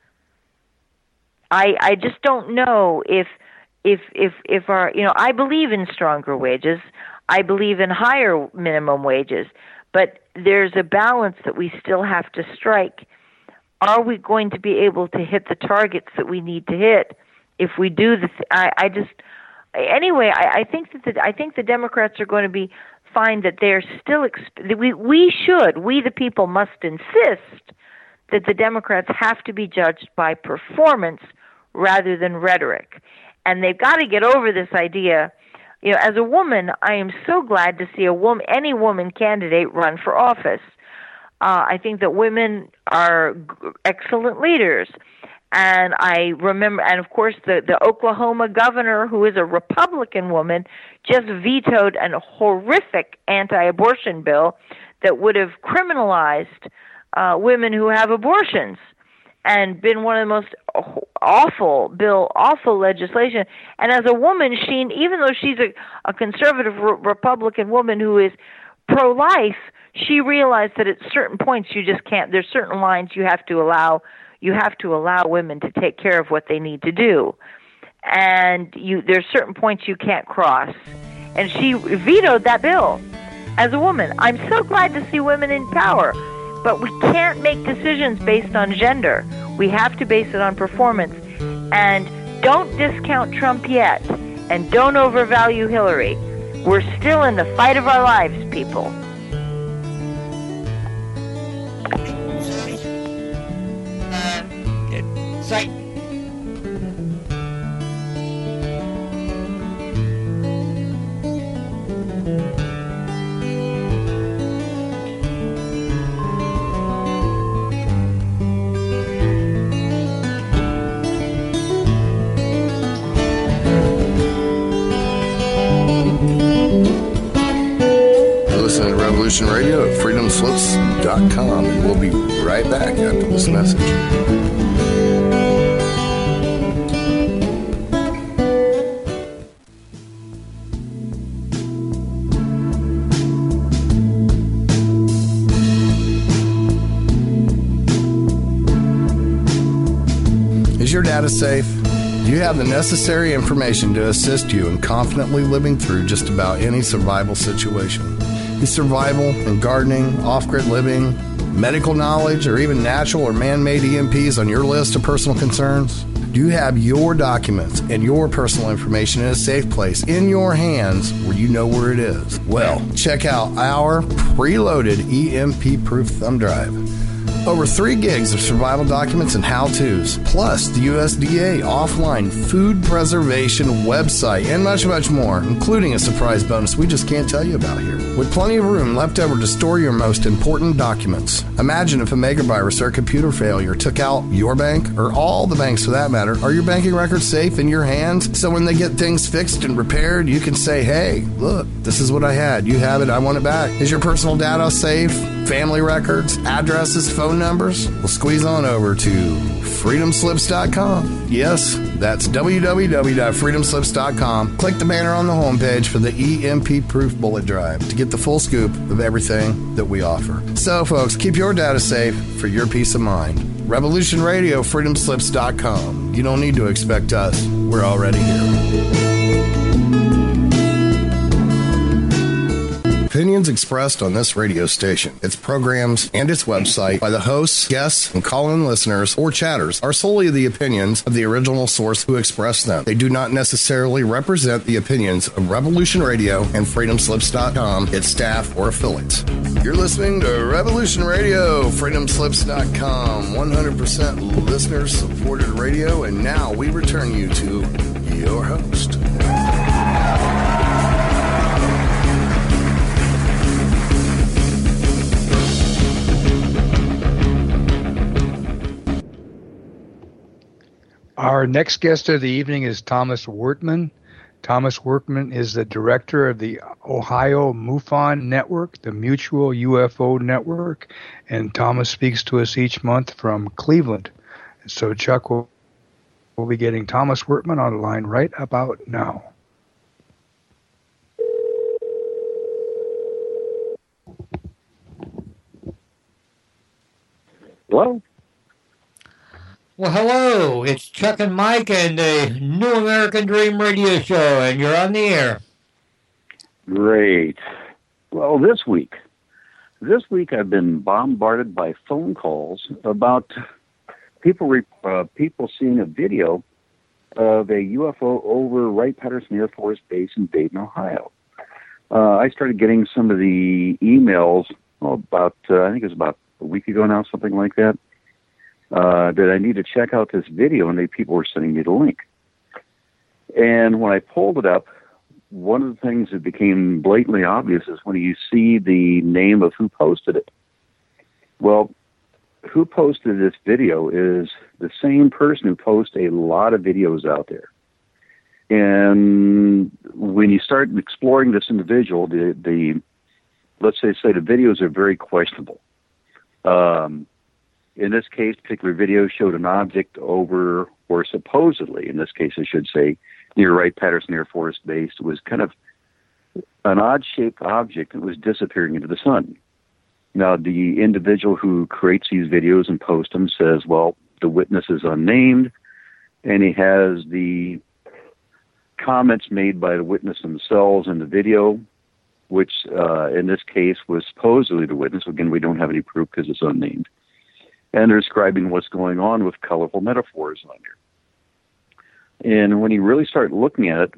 I I just don't know if if if if our you know I believe in stronger wages. I believe in higher minimum wages, but there's a balance that we still have to strike. Are we going to be able to hit the targets that we need to hit if we do the? Th- I I just. Anyway, I, I think that the, I think the Democrats are going to be find that they're still exp- we we should we the people must insist that the Democrats have to be judged by performance rather than rhetoric, and they've got to get over this idea. You know, as a woman, I am so glad to see a woman, any woman candidate run for office. Uh, I think that women are g- excellent leaders. And I remember, and of course, the, the Oklahoma governor, who is a Republican woman, just vetoed a horrific anti-abortion bill that would have criminalized uh, women who have abortions, and been one of the most awful bill, awful legislation. And as a woman, she, even though she's a, a conservative re- Republican woman who is pro-life, she realized that at certain points you just can't. There's certain lines you have to allow. You have to allow women to take care of what they need to do. And you, there's certain points you can't cross. And she vetoed that bill as a woman. I'm so glad to see women in power. But we can't make decisions based on gender. We have to base it on performance. And don't discount Trump yet. And don't overvalue Hillary. We're still in the fight of our lives, people. Sight. Listen to Revolution Radio at freedom slips dot com, and we'll be right back after this message. Is your data safe? Do you have the necessary information to assist you in confidently living through just about any survival situation? Is survival and gardening, off-grid living, medical knowledge, or even natural or man-made E M Ps on your list of personal concerns? Do you have your documents and your personal information in a safe place in your hands where you know where it is? Well, check out our preloaded E M P-proof thumb drive. Over three gigs of survival documents and how-tos, plus the U S D A offline food preservation website, and much, much more, including a surprise bonus we just can't tell you about here. With plenty of room left over to store your most important documents. Imagine if a megavirus or a computer failure took out your bank, or all the banks for that matter. Are your banking records safe in your hands? So when they get things fixed and repaired, you can say, hey, look, this is what I had. You have it. I want it back. Is your personal data safe? Family records, addresses, phone numbers? Well, squeeze on over to freedom slips dot com. Yes, that's w w w dot freedom slips dot com. Click the banner on the homepage for the E M P-proof bullet drive to get the full scoop of everything that we offer. So, folks, keep your data safe for your peace of mind. Revolution Radio, freedom slips dot com. You don't need to expect us. We're already here. Opinions expressed on this radio station, its programs, and its website by the hosts, guests, and call-in listeners or chatters are solely the opinions of the original source who expressed them. They do not necessarily represent the opinions of Revolution Radio and freedom slips dot com, its staff, or affiliates. You're listening to Revolution Radio, freedom slips dot com, one hundred percent listener-supported radio, and now we return you to your host. Our next guest of the evening is Thomas Wortman. Thomas Wortman is the director of the Ohio MUFON Network, the Mutual U F O Network, and Thomas speaks to us each month from Cleveland. So Chuck will, will be getting Thomas Wortman on the line right about now. Hello? Well, hello. It's Chuck and Mike and the New American Dream Radio Show, and you're on the air. Great. Well, this week, this week I've been bombarded by phone calls about people uh, people seeing a video of a U F O over Wright-Patterson Air Force Base in Dayton, Ohio. Uh, I started getting some of the emails oh, about, uh, I think it was about a week ago now, something like that. Uh, that I need to check out this video, and they people were sending me the link. And when I pulled it up, one of the things that became blatantly obvious is when you see the name of who posted it. Well, who posted this video is the same person who posts a lot of videos out there. And when you start exploring this individual, the, the let's say, say the videos are very questionable. Um, In this case, particular video showed an object over, or supposedly, in this case I should say, near Wright-Patterson Air Force Base. It was kind of an odd-shaped object that was disappearing into the sun. Now, the individual who creates these videos and posts them says, well, the witness is unnamed, and he has the comments made by the witness themselves in the video, which uh, in this case was supposedly the witness. Again, we don't have any proof because it's unnamed. And they're describing what's going on with colorful metaphors on here. And when you really start looking at it,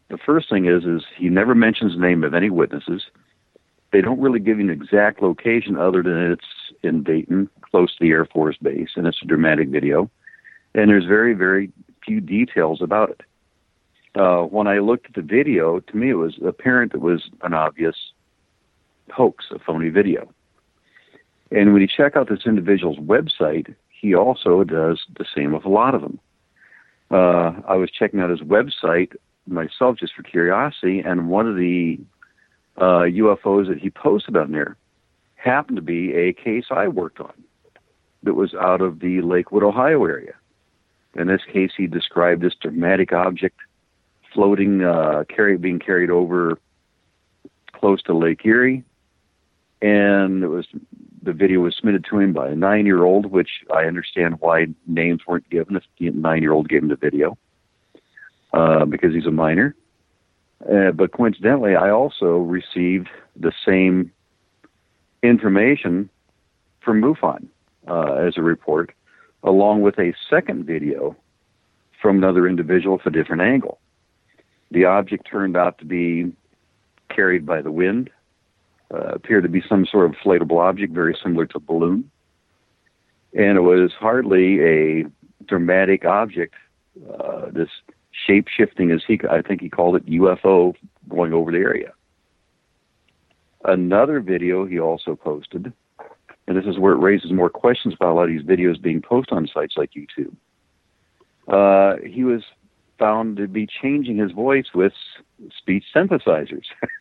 The first thing is, is he never mentions the name of any witnesses. They don't really give you an exact location other than it's in Dayton, close to the Air Force Base, and it's a dramatic video. And there's very, very few details about it. Uh, when I looked at the video, to me it was apparent it was an obvious hoax, a phony video. And when you check out this individual's website, he also does the same with a lot of them. Uh, I was checking out his website myself just for curiosity, and one of the uh, U F Os that he posted on there happened to be a case I worked on that was out of the Lakewood, Ohio area. In this case, he described this dramatic object floating, uh, carry, being carried over close to Lake Erie, and it was the video was submitted to him by a nine-year-old, which I understand why names weren't given if the nine-year-old gave him the video, uh, because he's a minor. Uh, but coincidentally, I also received the same information from MUFON uh, as a report, along with a second video from another individual with a different angle. The object turned out to be carried by the wind, uh, appeared to be some sort of inflatable object, very similar to a balloon. And it was hardly a dramatic object, uh, this shape-shifting, as he, I think he called it, U F O going over the area. Another video he also posted, and this is where it raises more questions about a lot of these videos being posted on sites like YouTube. Uh, he was found to be changing his voice with speech synthesizers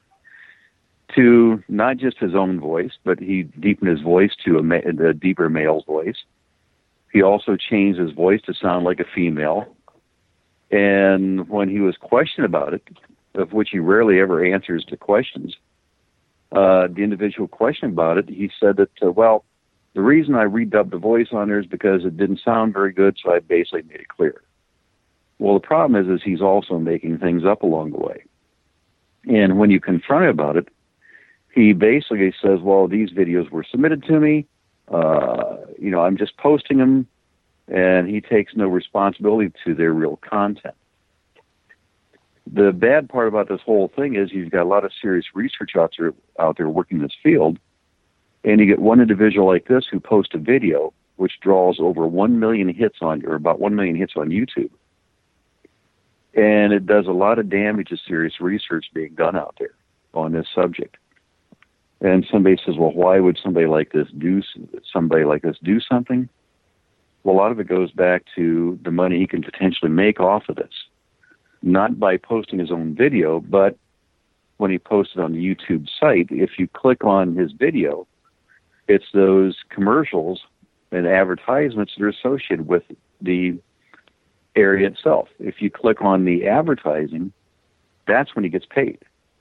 to not just his own voice, but he deepened his voice to a, ma- a deeper male's voice. He also changed his voice to sound like a female. And when he was questioned about it, of which he rarely ever answers to questions, uh, the individual questioned about it, he said that, uh, well, the reason I redubbed the voice on there is because it didn't sound very good, so I basically made it clear. Well, the problem is, is he's also making things up along the way. And when you confront him about it, he basically says, well, these videos were submitted to me. Uh, you know, I'm just posting them, and he takes no responsibility to their real content. The bad part about this whole thing is you've got a lot of serious research out there, out there working in this field, and you get one individual like this who posts a video which draws over one million hits on, or about one million hits on YouTube. And it does a lot of damage to serious research being done out there on this subject. And somebody says, well, why would somebody like this do somebody like this do something? Well, a lot of it goes back to the money he can potentially make off of this. Not by posting his own video, but when he posts it on the YouTube site, if you click on his video, it's those commercials and advertisements that are associated with the area itself. If you click on the advertising, that's when he gets paid.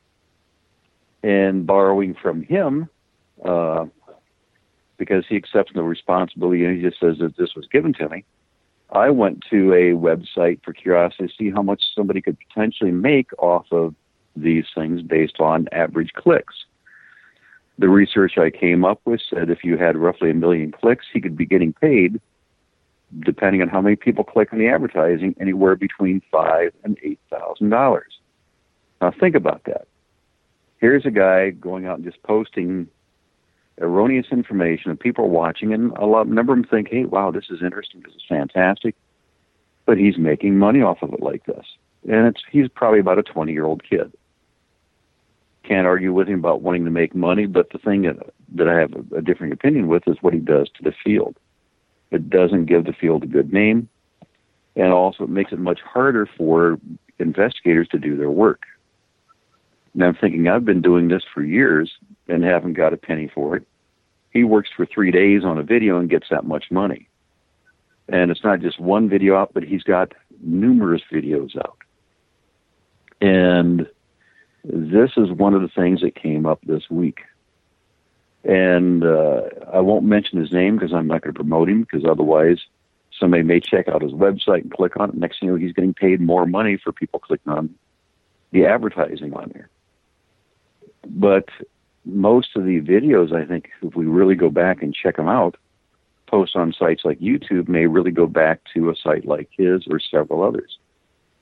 And borrowing from him, uh, because he accepts no responsibility and he just says that this was given to me, I went to a website for curiosity to see how much somebody could potentially make off of these things based on average clicks. The research I came up with said if you had roughly a million clicks, he could be getting paid, depending on how many people click on the advertising, anywhere between five and eight thousand dollars. Now think about that. Here's a guy going out and just posting erroneous information, and people are watching, and a lot, a number of them think, hey, wow, this is interesting, this is fantastic, but he's making money off of it like this. And it's he's probably about a twenty-year-old kid. Can't argue with him about wanting to make money, but the thing that, that I have a, a different opinion with is what he does to the field. It doesn't give the field a good name, and also it makes it much harder for investigators to do their work. And I'm thinking, I've been doing this for years and haven't got a penny for it. He works for three days on a video and gets that much money. And it's not just one video out, but he's got numerous videos out. And this is one of the things that came up this week. And uh, I won't mention his name because I'm not going to promote him, because otherwise somebody may check out his website and click on it. Next thing you know, he's getting paid more money for people clicking on the advertising on there. But most of the videos, I think, if we really go back and check them out, posts on sites like YouTube may really go back to a site like his or several others.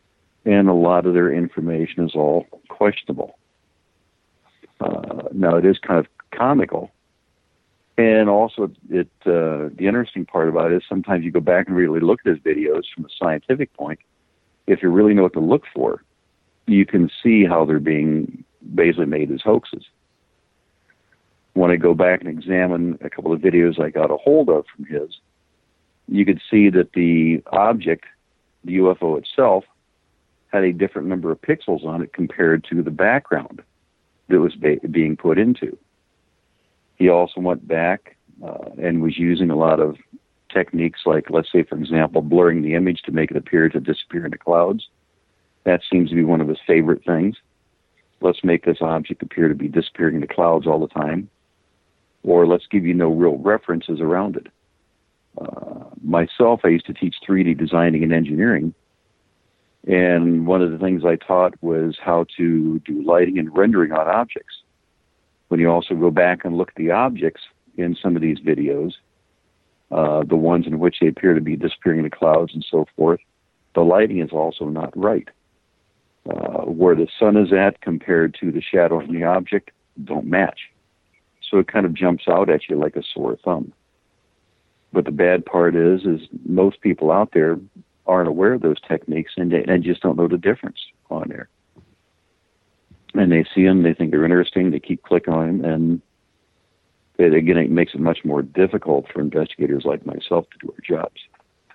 and a lot of their information is all questionable. Uh, now, it is kind of comical, and also it uh, the interesting part about it is sometimes you go back and really look at his videos from a scientific point. If you really know what to look for, you can see how they're being basically made as hoaxes. When I go back and examine a couple of videos I got a hold of from his, you could see that the object, the U F O itself, had a different number of pixels on it compared to the background that was ba- being put into. He also went back uh, and was using a lot of techniques like, let's say, for example, blurring the image to make it appear to disappear into clouds. That seems to be one of his favorite things. Let's make this object appear to be disappearing into clouds all the time. Or let's give you no real references around it. Uh, myself, I used to teach three D designing and engineering. And one of the things I taught was how to do lighting and rendering on objects. When you also go back and look at the objects in some of these videos, uh, the ones in which they appear to be disappearing into clouds and so forth, the lighting is also not right. Uh, where the sun is at compared to the shadow on the object don't match. So it kind of jumps out at you like a sore thumb. But the bad part is, is most people out there aren't aware of those techniques and, and just don't know the difference on there. And they see them, they think they're interesting, they keep clicking on them, and it, again, it makes it much more difficult for investigators like myself to do our jobs.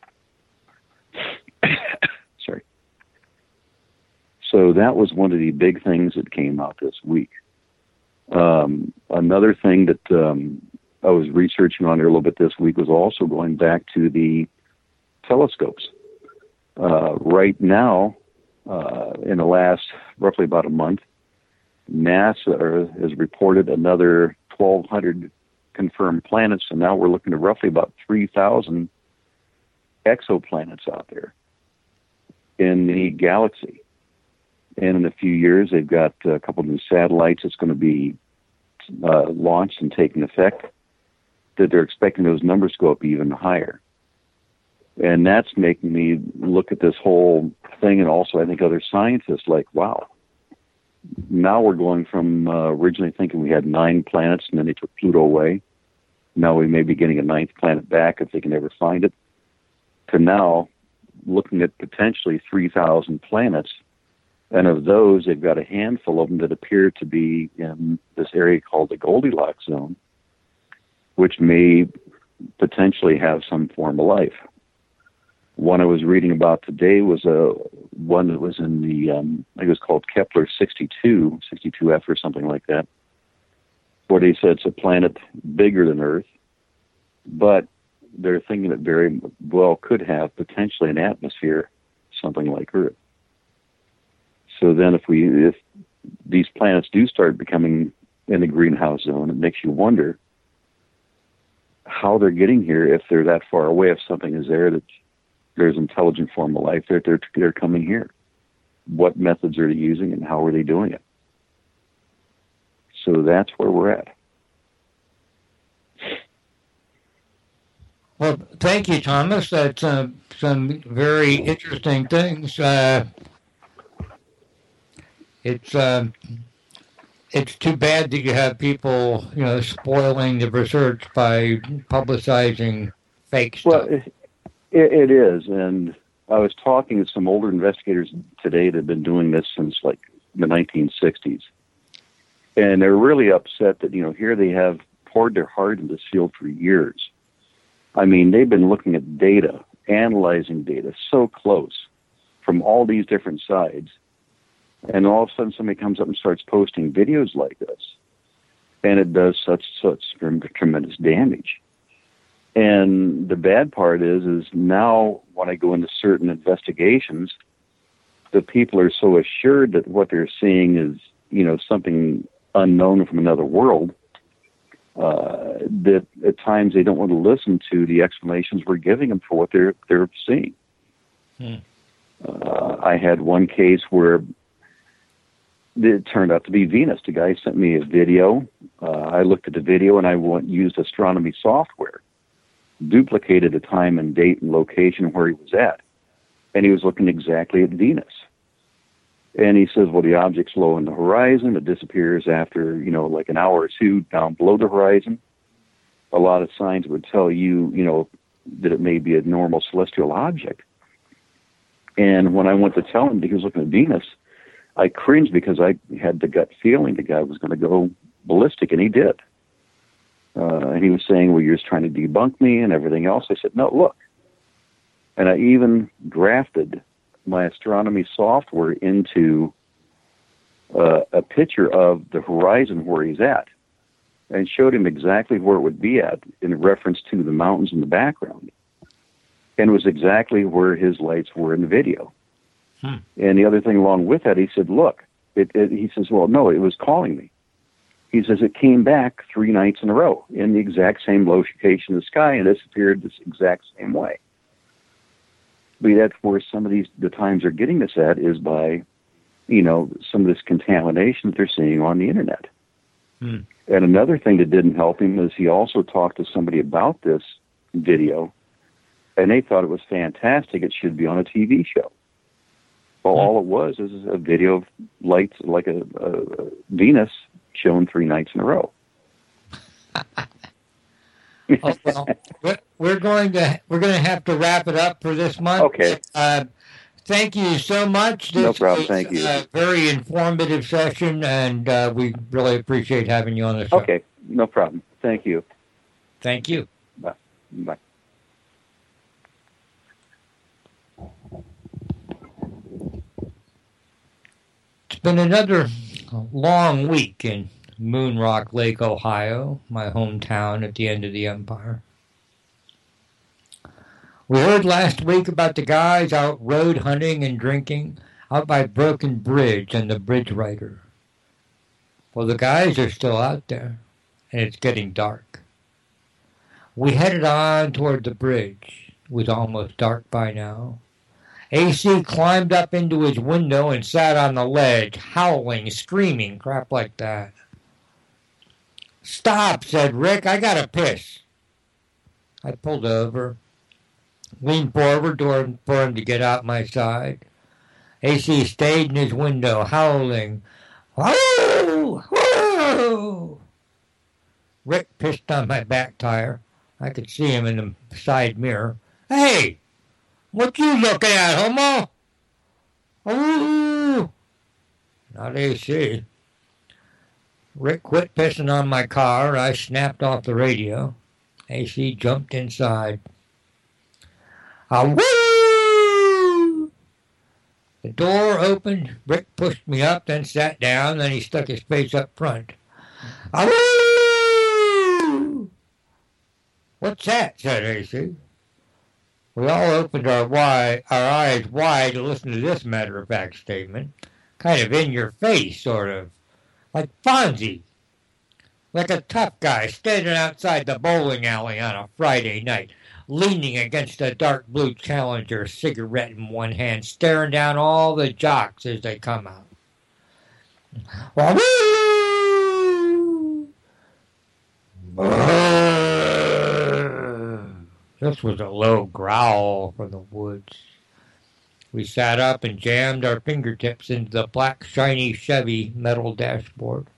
Sorry. So that was one of the big things that came out this week. Um, another thing that um, I was researching on here a little bit this week was also going back to the telescopes. Uh, right now, uh, in the last roughly about a month, NASA has reported another twelve hundred confirmed planets, and now we're looking at roughly about three thousand exoplanets out there in the galaxy. And in a few years, they've got a couple of new satellites that's going to be uh, launched and taking effect, that they're expecting those numbers to go up even higher. And that's making me look at this whole thing, and also I think other scientists like, wow, now we're going from uh, originally thinking we had nine planets and then they took Pluto away. Now we may be getting a ninth planet back if they can ever find it, to now looking at potentially three thousand planets. And of those, they've got a handful of them that appear to be in this area called the Goldilocks zone, which may potentially have some form of life. One I was reading about today was a one that was in the, um, I think it was called Kepler sixty-two, sixty-two F or something like that, where they said it's a planet bigger than Earth, but they're thinking it very well could have potentially an atmosphere, something like Earth. So then if we, if these planets do start becoming in the greenhouse zone, it makes you wonder how they're getting here if they're that far away, if something is there that there's intelligent form of life, they're, they're, they're coming here. What methods are they using and how are they doing it? So that's where we're at. Well, thank you, Thomas. That's uh, some very interesting things. Uh, it's uh, it's too bad that you have people, you know, spoiling the research by publicizing fake stuff. Well, it, it is, and I was talking to some older investigators today that have been doing this since like the nineteen sixties, and they're really upset that, you know, here they have poured their heart into this field for years. I mean, they've been looking at data, analyzing data so close from all these different sides, and all of a sudden somebody comes up and starts posting videos like this, and it does such such tremendous damage. And the bad part is, is now when I go into certain investigations, the people are so assured that what they're seeing is, you know, something unknown from another world, uh, that at times they don't want to listen to the explanations we're giving them for what they're they're seeing. Hmm. Uh, I had one case where it turned out to be Venus. The guy sent me a video. Uh, I looked at the video and I went, used astronomy software, duplicated the time and date and location where he was at, and he was looking exactly at Venus. And he says, well, the object's low in the horizon. It disappears after, you know, like an hour or two down below the horizon. A lot of signs would tell you, you know, that it may be a normal celestial object. And when I went to tell him that he was looking at Venus, I cringed because I had the gut feeling the guy was going to go ballistic, and he did. Uh, and he was saying, well, you're just trying to debunk me and everything else. I said, no, look. And I even grafted my astronomy software into uh, a picture of the horizon where he's at, and showed him exactly where it would be at in reference to the mountains in the background. And it was exactly where his lights were in the video. Hmm. And the other thing along with that, he said, look, it, it, he says, well, no, it was calling me. He says it came back three nights in a row in the exact same location in the sky and disappeared this exact same way. But that's where some of these, the times they're getting this at is by, you know, some of this contamination that they're seeing on the internet. Hmm. And another thing that didn't help him is he also talked to somebody about this video, and they thought it was fantastic. It should be on a T V show. Well, hmm. all it was is a video of lights, like a, a Venus shown three nights in a row. Oh, well, we're, we're going to we're going to have to wrap it up for this month. Okay. Uh, thank you so much. This no problem. Was thank you. A very informative session, and uh, we really appreciate having you on the show. Okay. No problem. Thank you. Thank you. Bye. Bye. It's been another long week in Moon Rock Lake, Ohio, my hometown at the end of the empire. We heard last week about the guys out road hunting and drinking out by Broken Bridge and the Bridge Rider. Well, the guys are still out there, and it's getting dark. We headed on toward the bridge. It was almost dark by now. A C climbed up into his window and sat on the ledge, howling, screaming, crap like that. Stop, said Rick. I gotta piss. I pulled over, leaned forward for him to get out my side. A C stayed in his window, howling. Whoa! Whoa! Rick pissed on my back tire. I could see him in the side mirror. Hey! What you looking at, homo? Oh! Not A C. Rick quit pissing on my car. I snapped off the radio. A C jumped inside. Ah-woo! The door opened. Rick pushed me up, then sat down. Then he stuck his face up front. Ah-woo! What's that? Said A C. We all opened our wide, our eyes wide to listen to this matter-of-fact statement. Kind of in your face, sort of. Like Fonzie. Like a tough guy standing outside the bowling alley on a Friday night, leaning against a dark blue Challenger, cigarette in one hand, staring down all the jocks as they come out. This was a low growl from the woods. We sat up and jammed our fingertips into the black, shiny Chevy metal dashboard.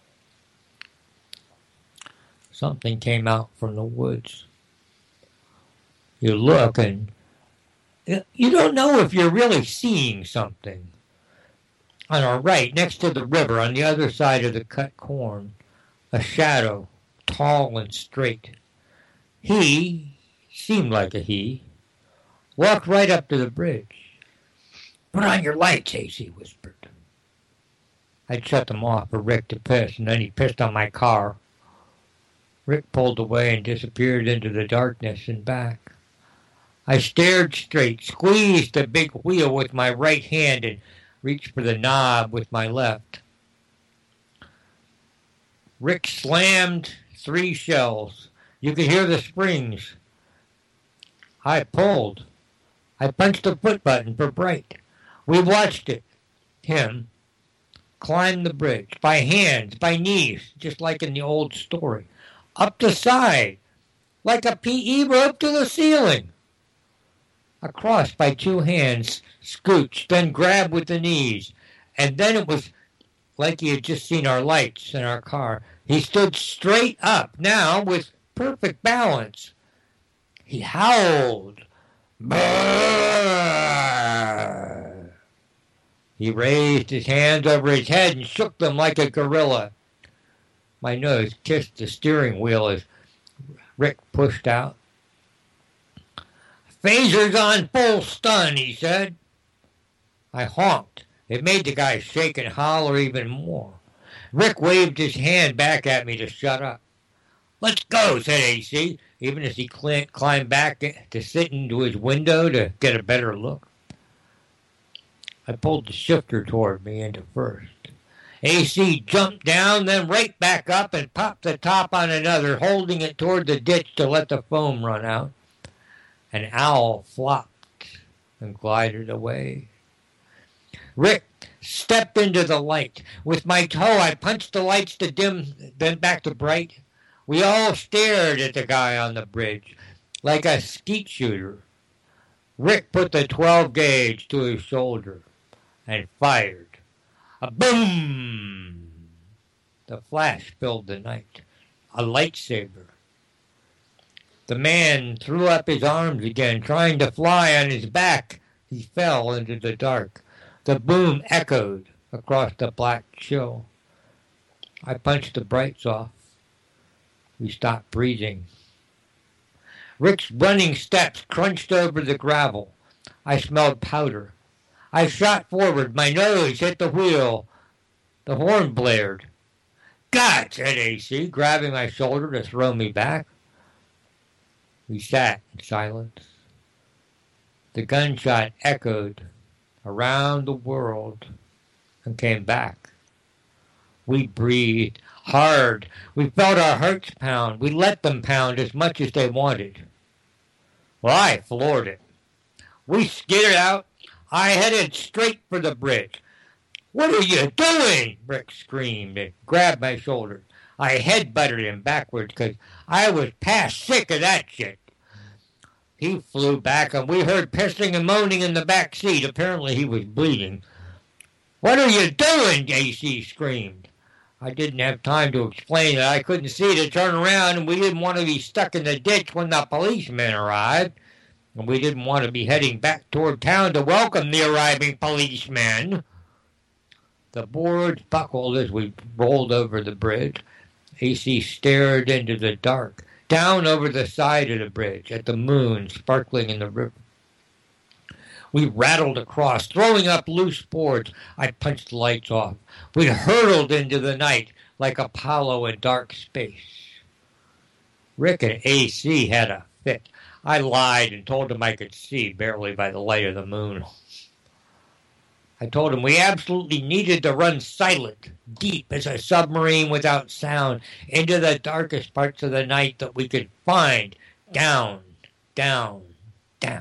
Something came out from the woods. You look and you don't know if you're really seeing something. On our right, next to the river, on the other side of the cut corn, a shadow, tall and straight. He, seemed like a he, walked right up to the bridge. Put on your lights, A C whispered. I'd shut them off for Rick to piss, and then he pissed on my car. Rick pulled away and disappeared into the darkness and back. I stared straight, squeezed the big wheel with my right hand, and reached for the knob with my left. Rick slammed three shells. You could hear the springs. I pulled. I punched the foot button for brake. We watched it, him, climb the bridge, by hands, by knees, just like in the old story, up the side, like a P E rope to the ceiling. Across by two hands, scooch, then grab with the knees, and then it was like he had just seen our lights in our car. He stood straight up now with perfect balance. He howled. Brrr. He raised his hands over his head and shook them like a gorilla. My nose kissed the steering wheel as Rick pushed out. Phaser's on full stun, he said. I honked. It made the guy shake and holler even more. Rick waved his hand back at me to shut up. Let's go, said A C, even as he cl- climbed back to sit into his window to get a better look. I pulled the shifter toward me into first. A C jumped down, then right back up and popped the top on another, holding it toward the ditch to let the foam run out. An owl flopped and glided away. Rick stepped into the light. With my toe, I punched the lights to dim, then back to bright. We all stared at the guy on the bridge, like a skeet shooter. Rick put the twelve gauge to his shoulder and fired. A boom! The flash filled the night. A lightsaber. The man threw up his arms again, trying to fly on his back. He fell into the dark. The boom echoed across the black chill. I punched the brights off. We stopped breathing. Rick's running steps crunched over the gravel. I smelled powder. I shot forward. My nose hit the wheel. The horn blared. God, said A C, grabbing my shoulder to throw me back. We sat in silence. The gunshot echoed around the world and came back. We breathed hard. We felt our hearts pound. We let them pound as much as they wanted. Well, I floored it. We skidded out. I headed straight for the bridge. What are you doing? Rick screamed and grabbed my shoulder. I headbutted him backwards because I was past sick of that shit. He flew back, and we heard pissing and moaning in the back seat. Apparently he was bleeding. What are you doing? A C screamed. I didn't have time to explain that I couldn't see to turn around, and we didn't want to be stuck in the ditch when the policemen arrived. And we didn't want to be heading back toward town to welcome the arriving policemen. The boards buckled as we rolled over the bridge. A C stared into the dark, down over the side of the bridge, at the moon sparkling in the river. We rattled across, throwing up loose boards. I punched the lights off. We hurtled into the night like Apollo in dark space. Rick and A C had a fit. I lied and told him I could see barely by the light of the moon. I told him we absolutely needed to run silent, deep as a submarine without sound, into the darkest parts of the night that we could find, down, down, down.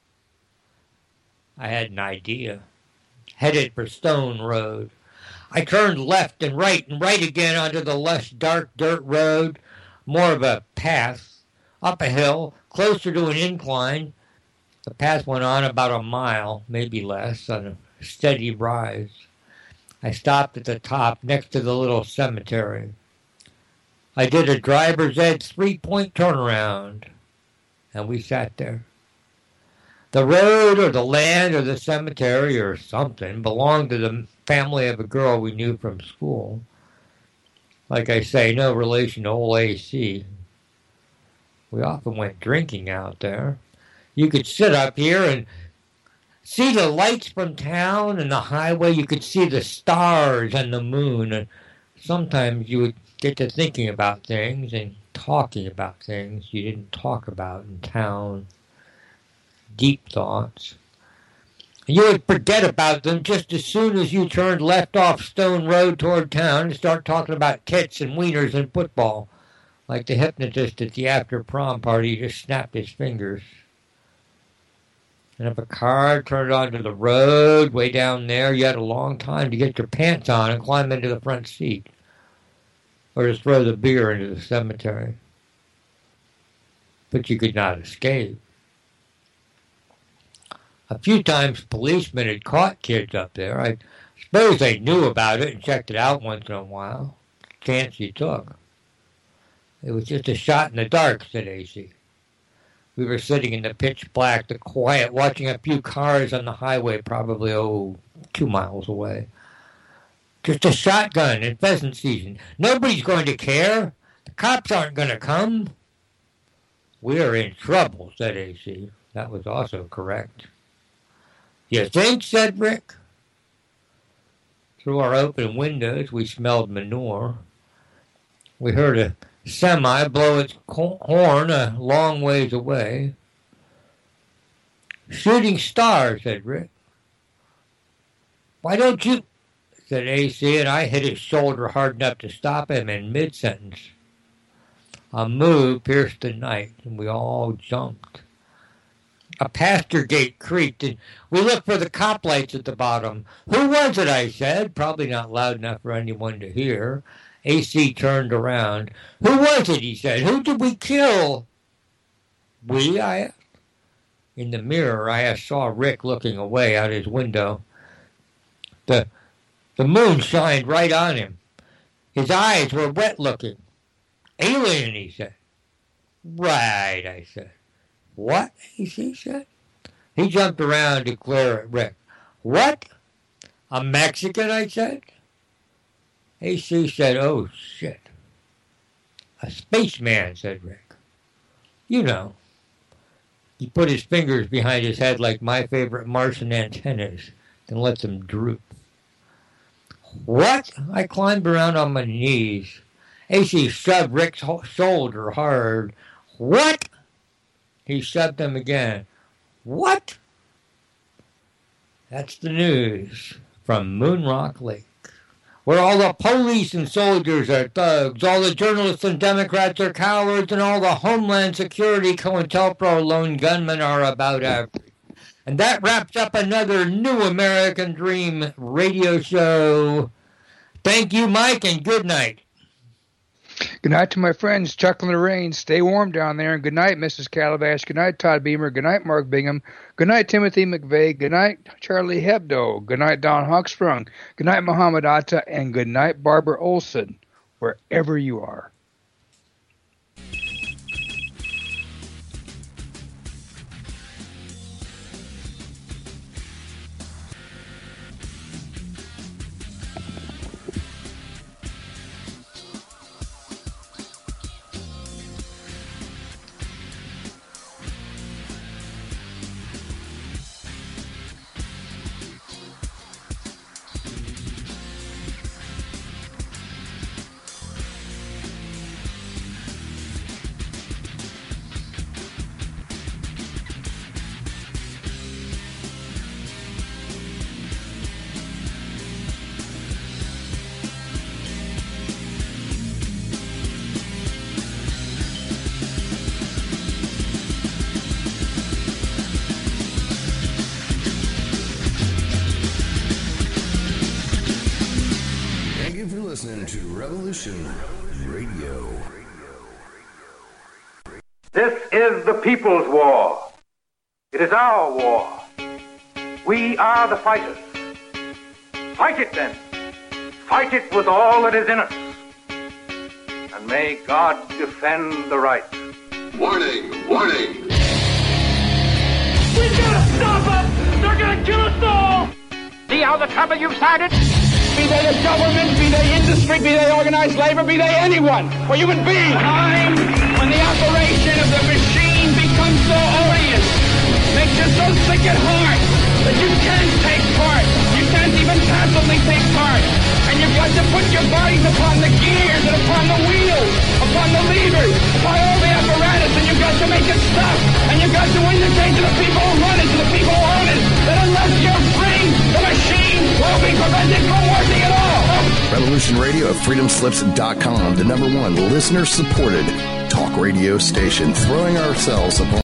I had an idea. Headed for Stone Road. I turned left and right and right again onto the less dark dirt road, more of a path, up a hill, closer to an incline. The path went on about a mile, maybe less, on a steady rise. I stopped at the top next to the little cemetery. I did a driver's edge three-point turnaround, and we sat there. The road or the land or the cemetery or something belonged to the family of a girl we knew from school. Like I say, no relation to old A C. We often went drinking out there. You could sit up here and see the lights from town and the highway. You could see the stars and the moon. And sometimes you would get to thinking about things and talking about things you didn't talk about in town. Deep thoughts. And you would forget about them just as soon as you turned left off Stone Road toward town and start talking about tits and wieners and football. Like the hypnotist at the after prom party just snapped his fingers. And if a car turned onto the road way down there, you had a long time to get your pants on and climb into the front seat. Or to throw the beer into the cemetery. But you could not escape. A few times policemen had caught kids up there. I Suppose they knew about it and checked it out once in a while. Chance you took. It was just a shot in the dark, said A C. We were sitting in the pitch black, the quiet, watching a few cars on the highway, probably, oh, two miles away. Just a shotgun in pheasant season. Nobody's going to care. The cops aren't going to come. We're in trouble, said A C. That was also correct. You think, said Rick. Through our open windows, we smelled manure. We heard a semi blow its horn a long ways away. Shooting stars, said Rick. Why don't you, said A C, and I hit his shoulder hard enough to stop him in mid-sentence. A moo pierced the night, and we all jumped. A pasture gate creaked, and we looked for the cop lights at the bottom. Who was it, I said, probably not loud enough for anyone to hear. A C turned around. Who was it, he said. Who did we kill? We, I asked. In the mirror, I saw Rick looking away out his window. The, the moon shined right on him. His eyes were wet-looking. Alien, he said. Right, I said. What? A C said. He jumped around to glare at Rick. What? A Mexican, I said. A C said, oh, shit. A spaceman, said Rick. You know. He put his fingers behind his head like my favorite Martian antennas and let them droop. What? I climbed around on my knees. A C shoved Rick's shoulder hard. What? He shoved him again. What? That's the news from Moonrock Lake, where all the police and soldiers are thugs, all the journalists and Democrats are cowards, and all the Homeland Security COINTELPRO lone gunmen are about average. And that wraps up another New American Dream radio show. Thank you, Mike, and good night. Good night to my friends, Chuck and Lorraine. Stay warm down there. And good night, Missus Calabash. Good night, Todd Beamer. Good night, Mark Bingham. Good night, Timothy McVeigh. Good night, Charlie Hebdo. Good night, Don Hochsprung. Good night, Muhammad Atta. And good night, Barbara Olson, wherever you are. Listening to Revolution Radio. This is the People's War. It is our war. We are the fighters. Fight it then. Fight it with all that is in us. And may God defend the right. Warning, warning. We gotta stop them! They're gonna kill us all! See how the trouble you've started? Be they the government, be they industry, be they organized labor, be they anyone, or human beings. Time when the operation of the machine becomes so odious, makes you so sick at heart that you can't take part. You can't even passively take part. And you've got to put your bodies upon the gears and upon the wheels, upon the levers, upon all the apparatus, and you've got to make it stop. And you've got to indicate to the people who run it, to the people who own it, that unless you're free, the machine will be prevented from working at all. Revolution Radio at freedom slips dot com, the number one listener-supported talk radio station, throwing ourselves upon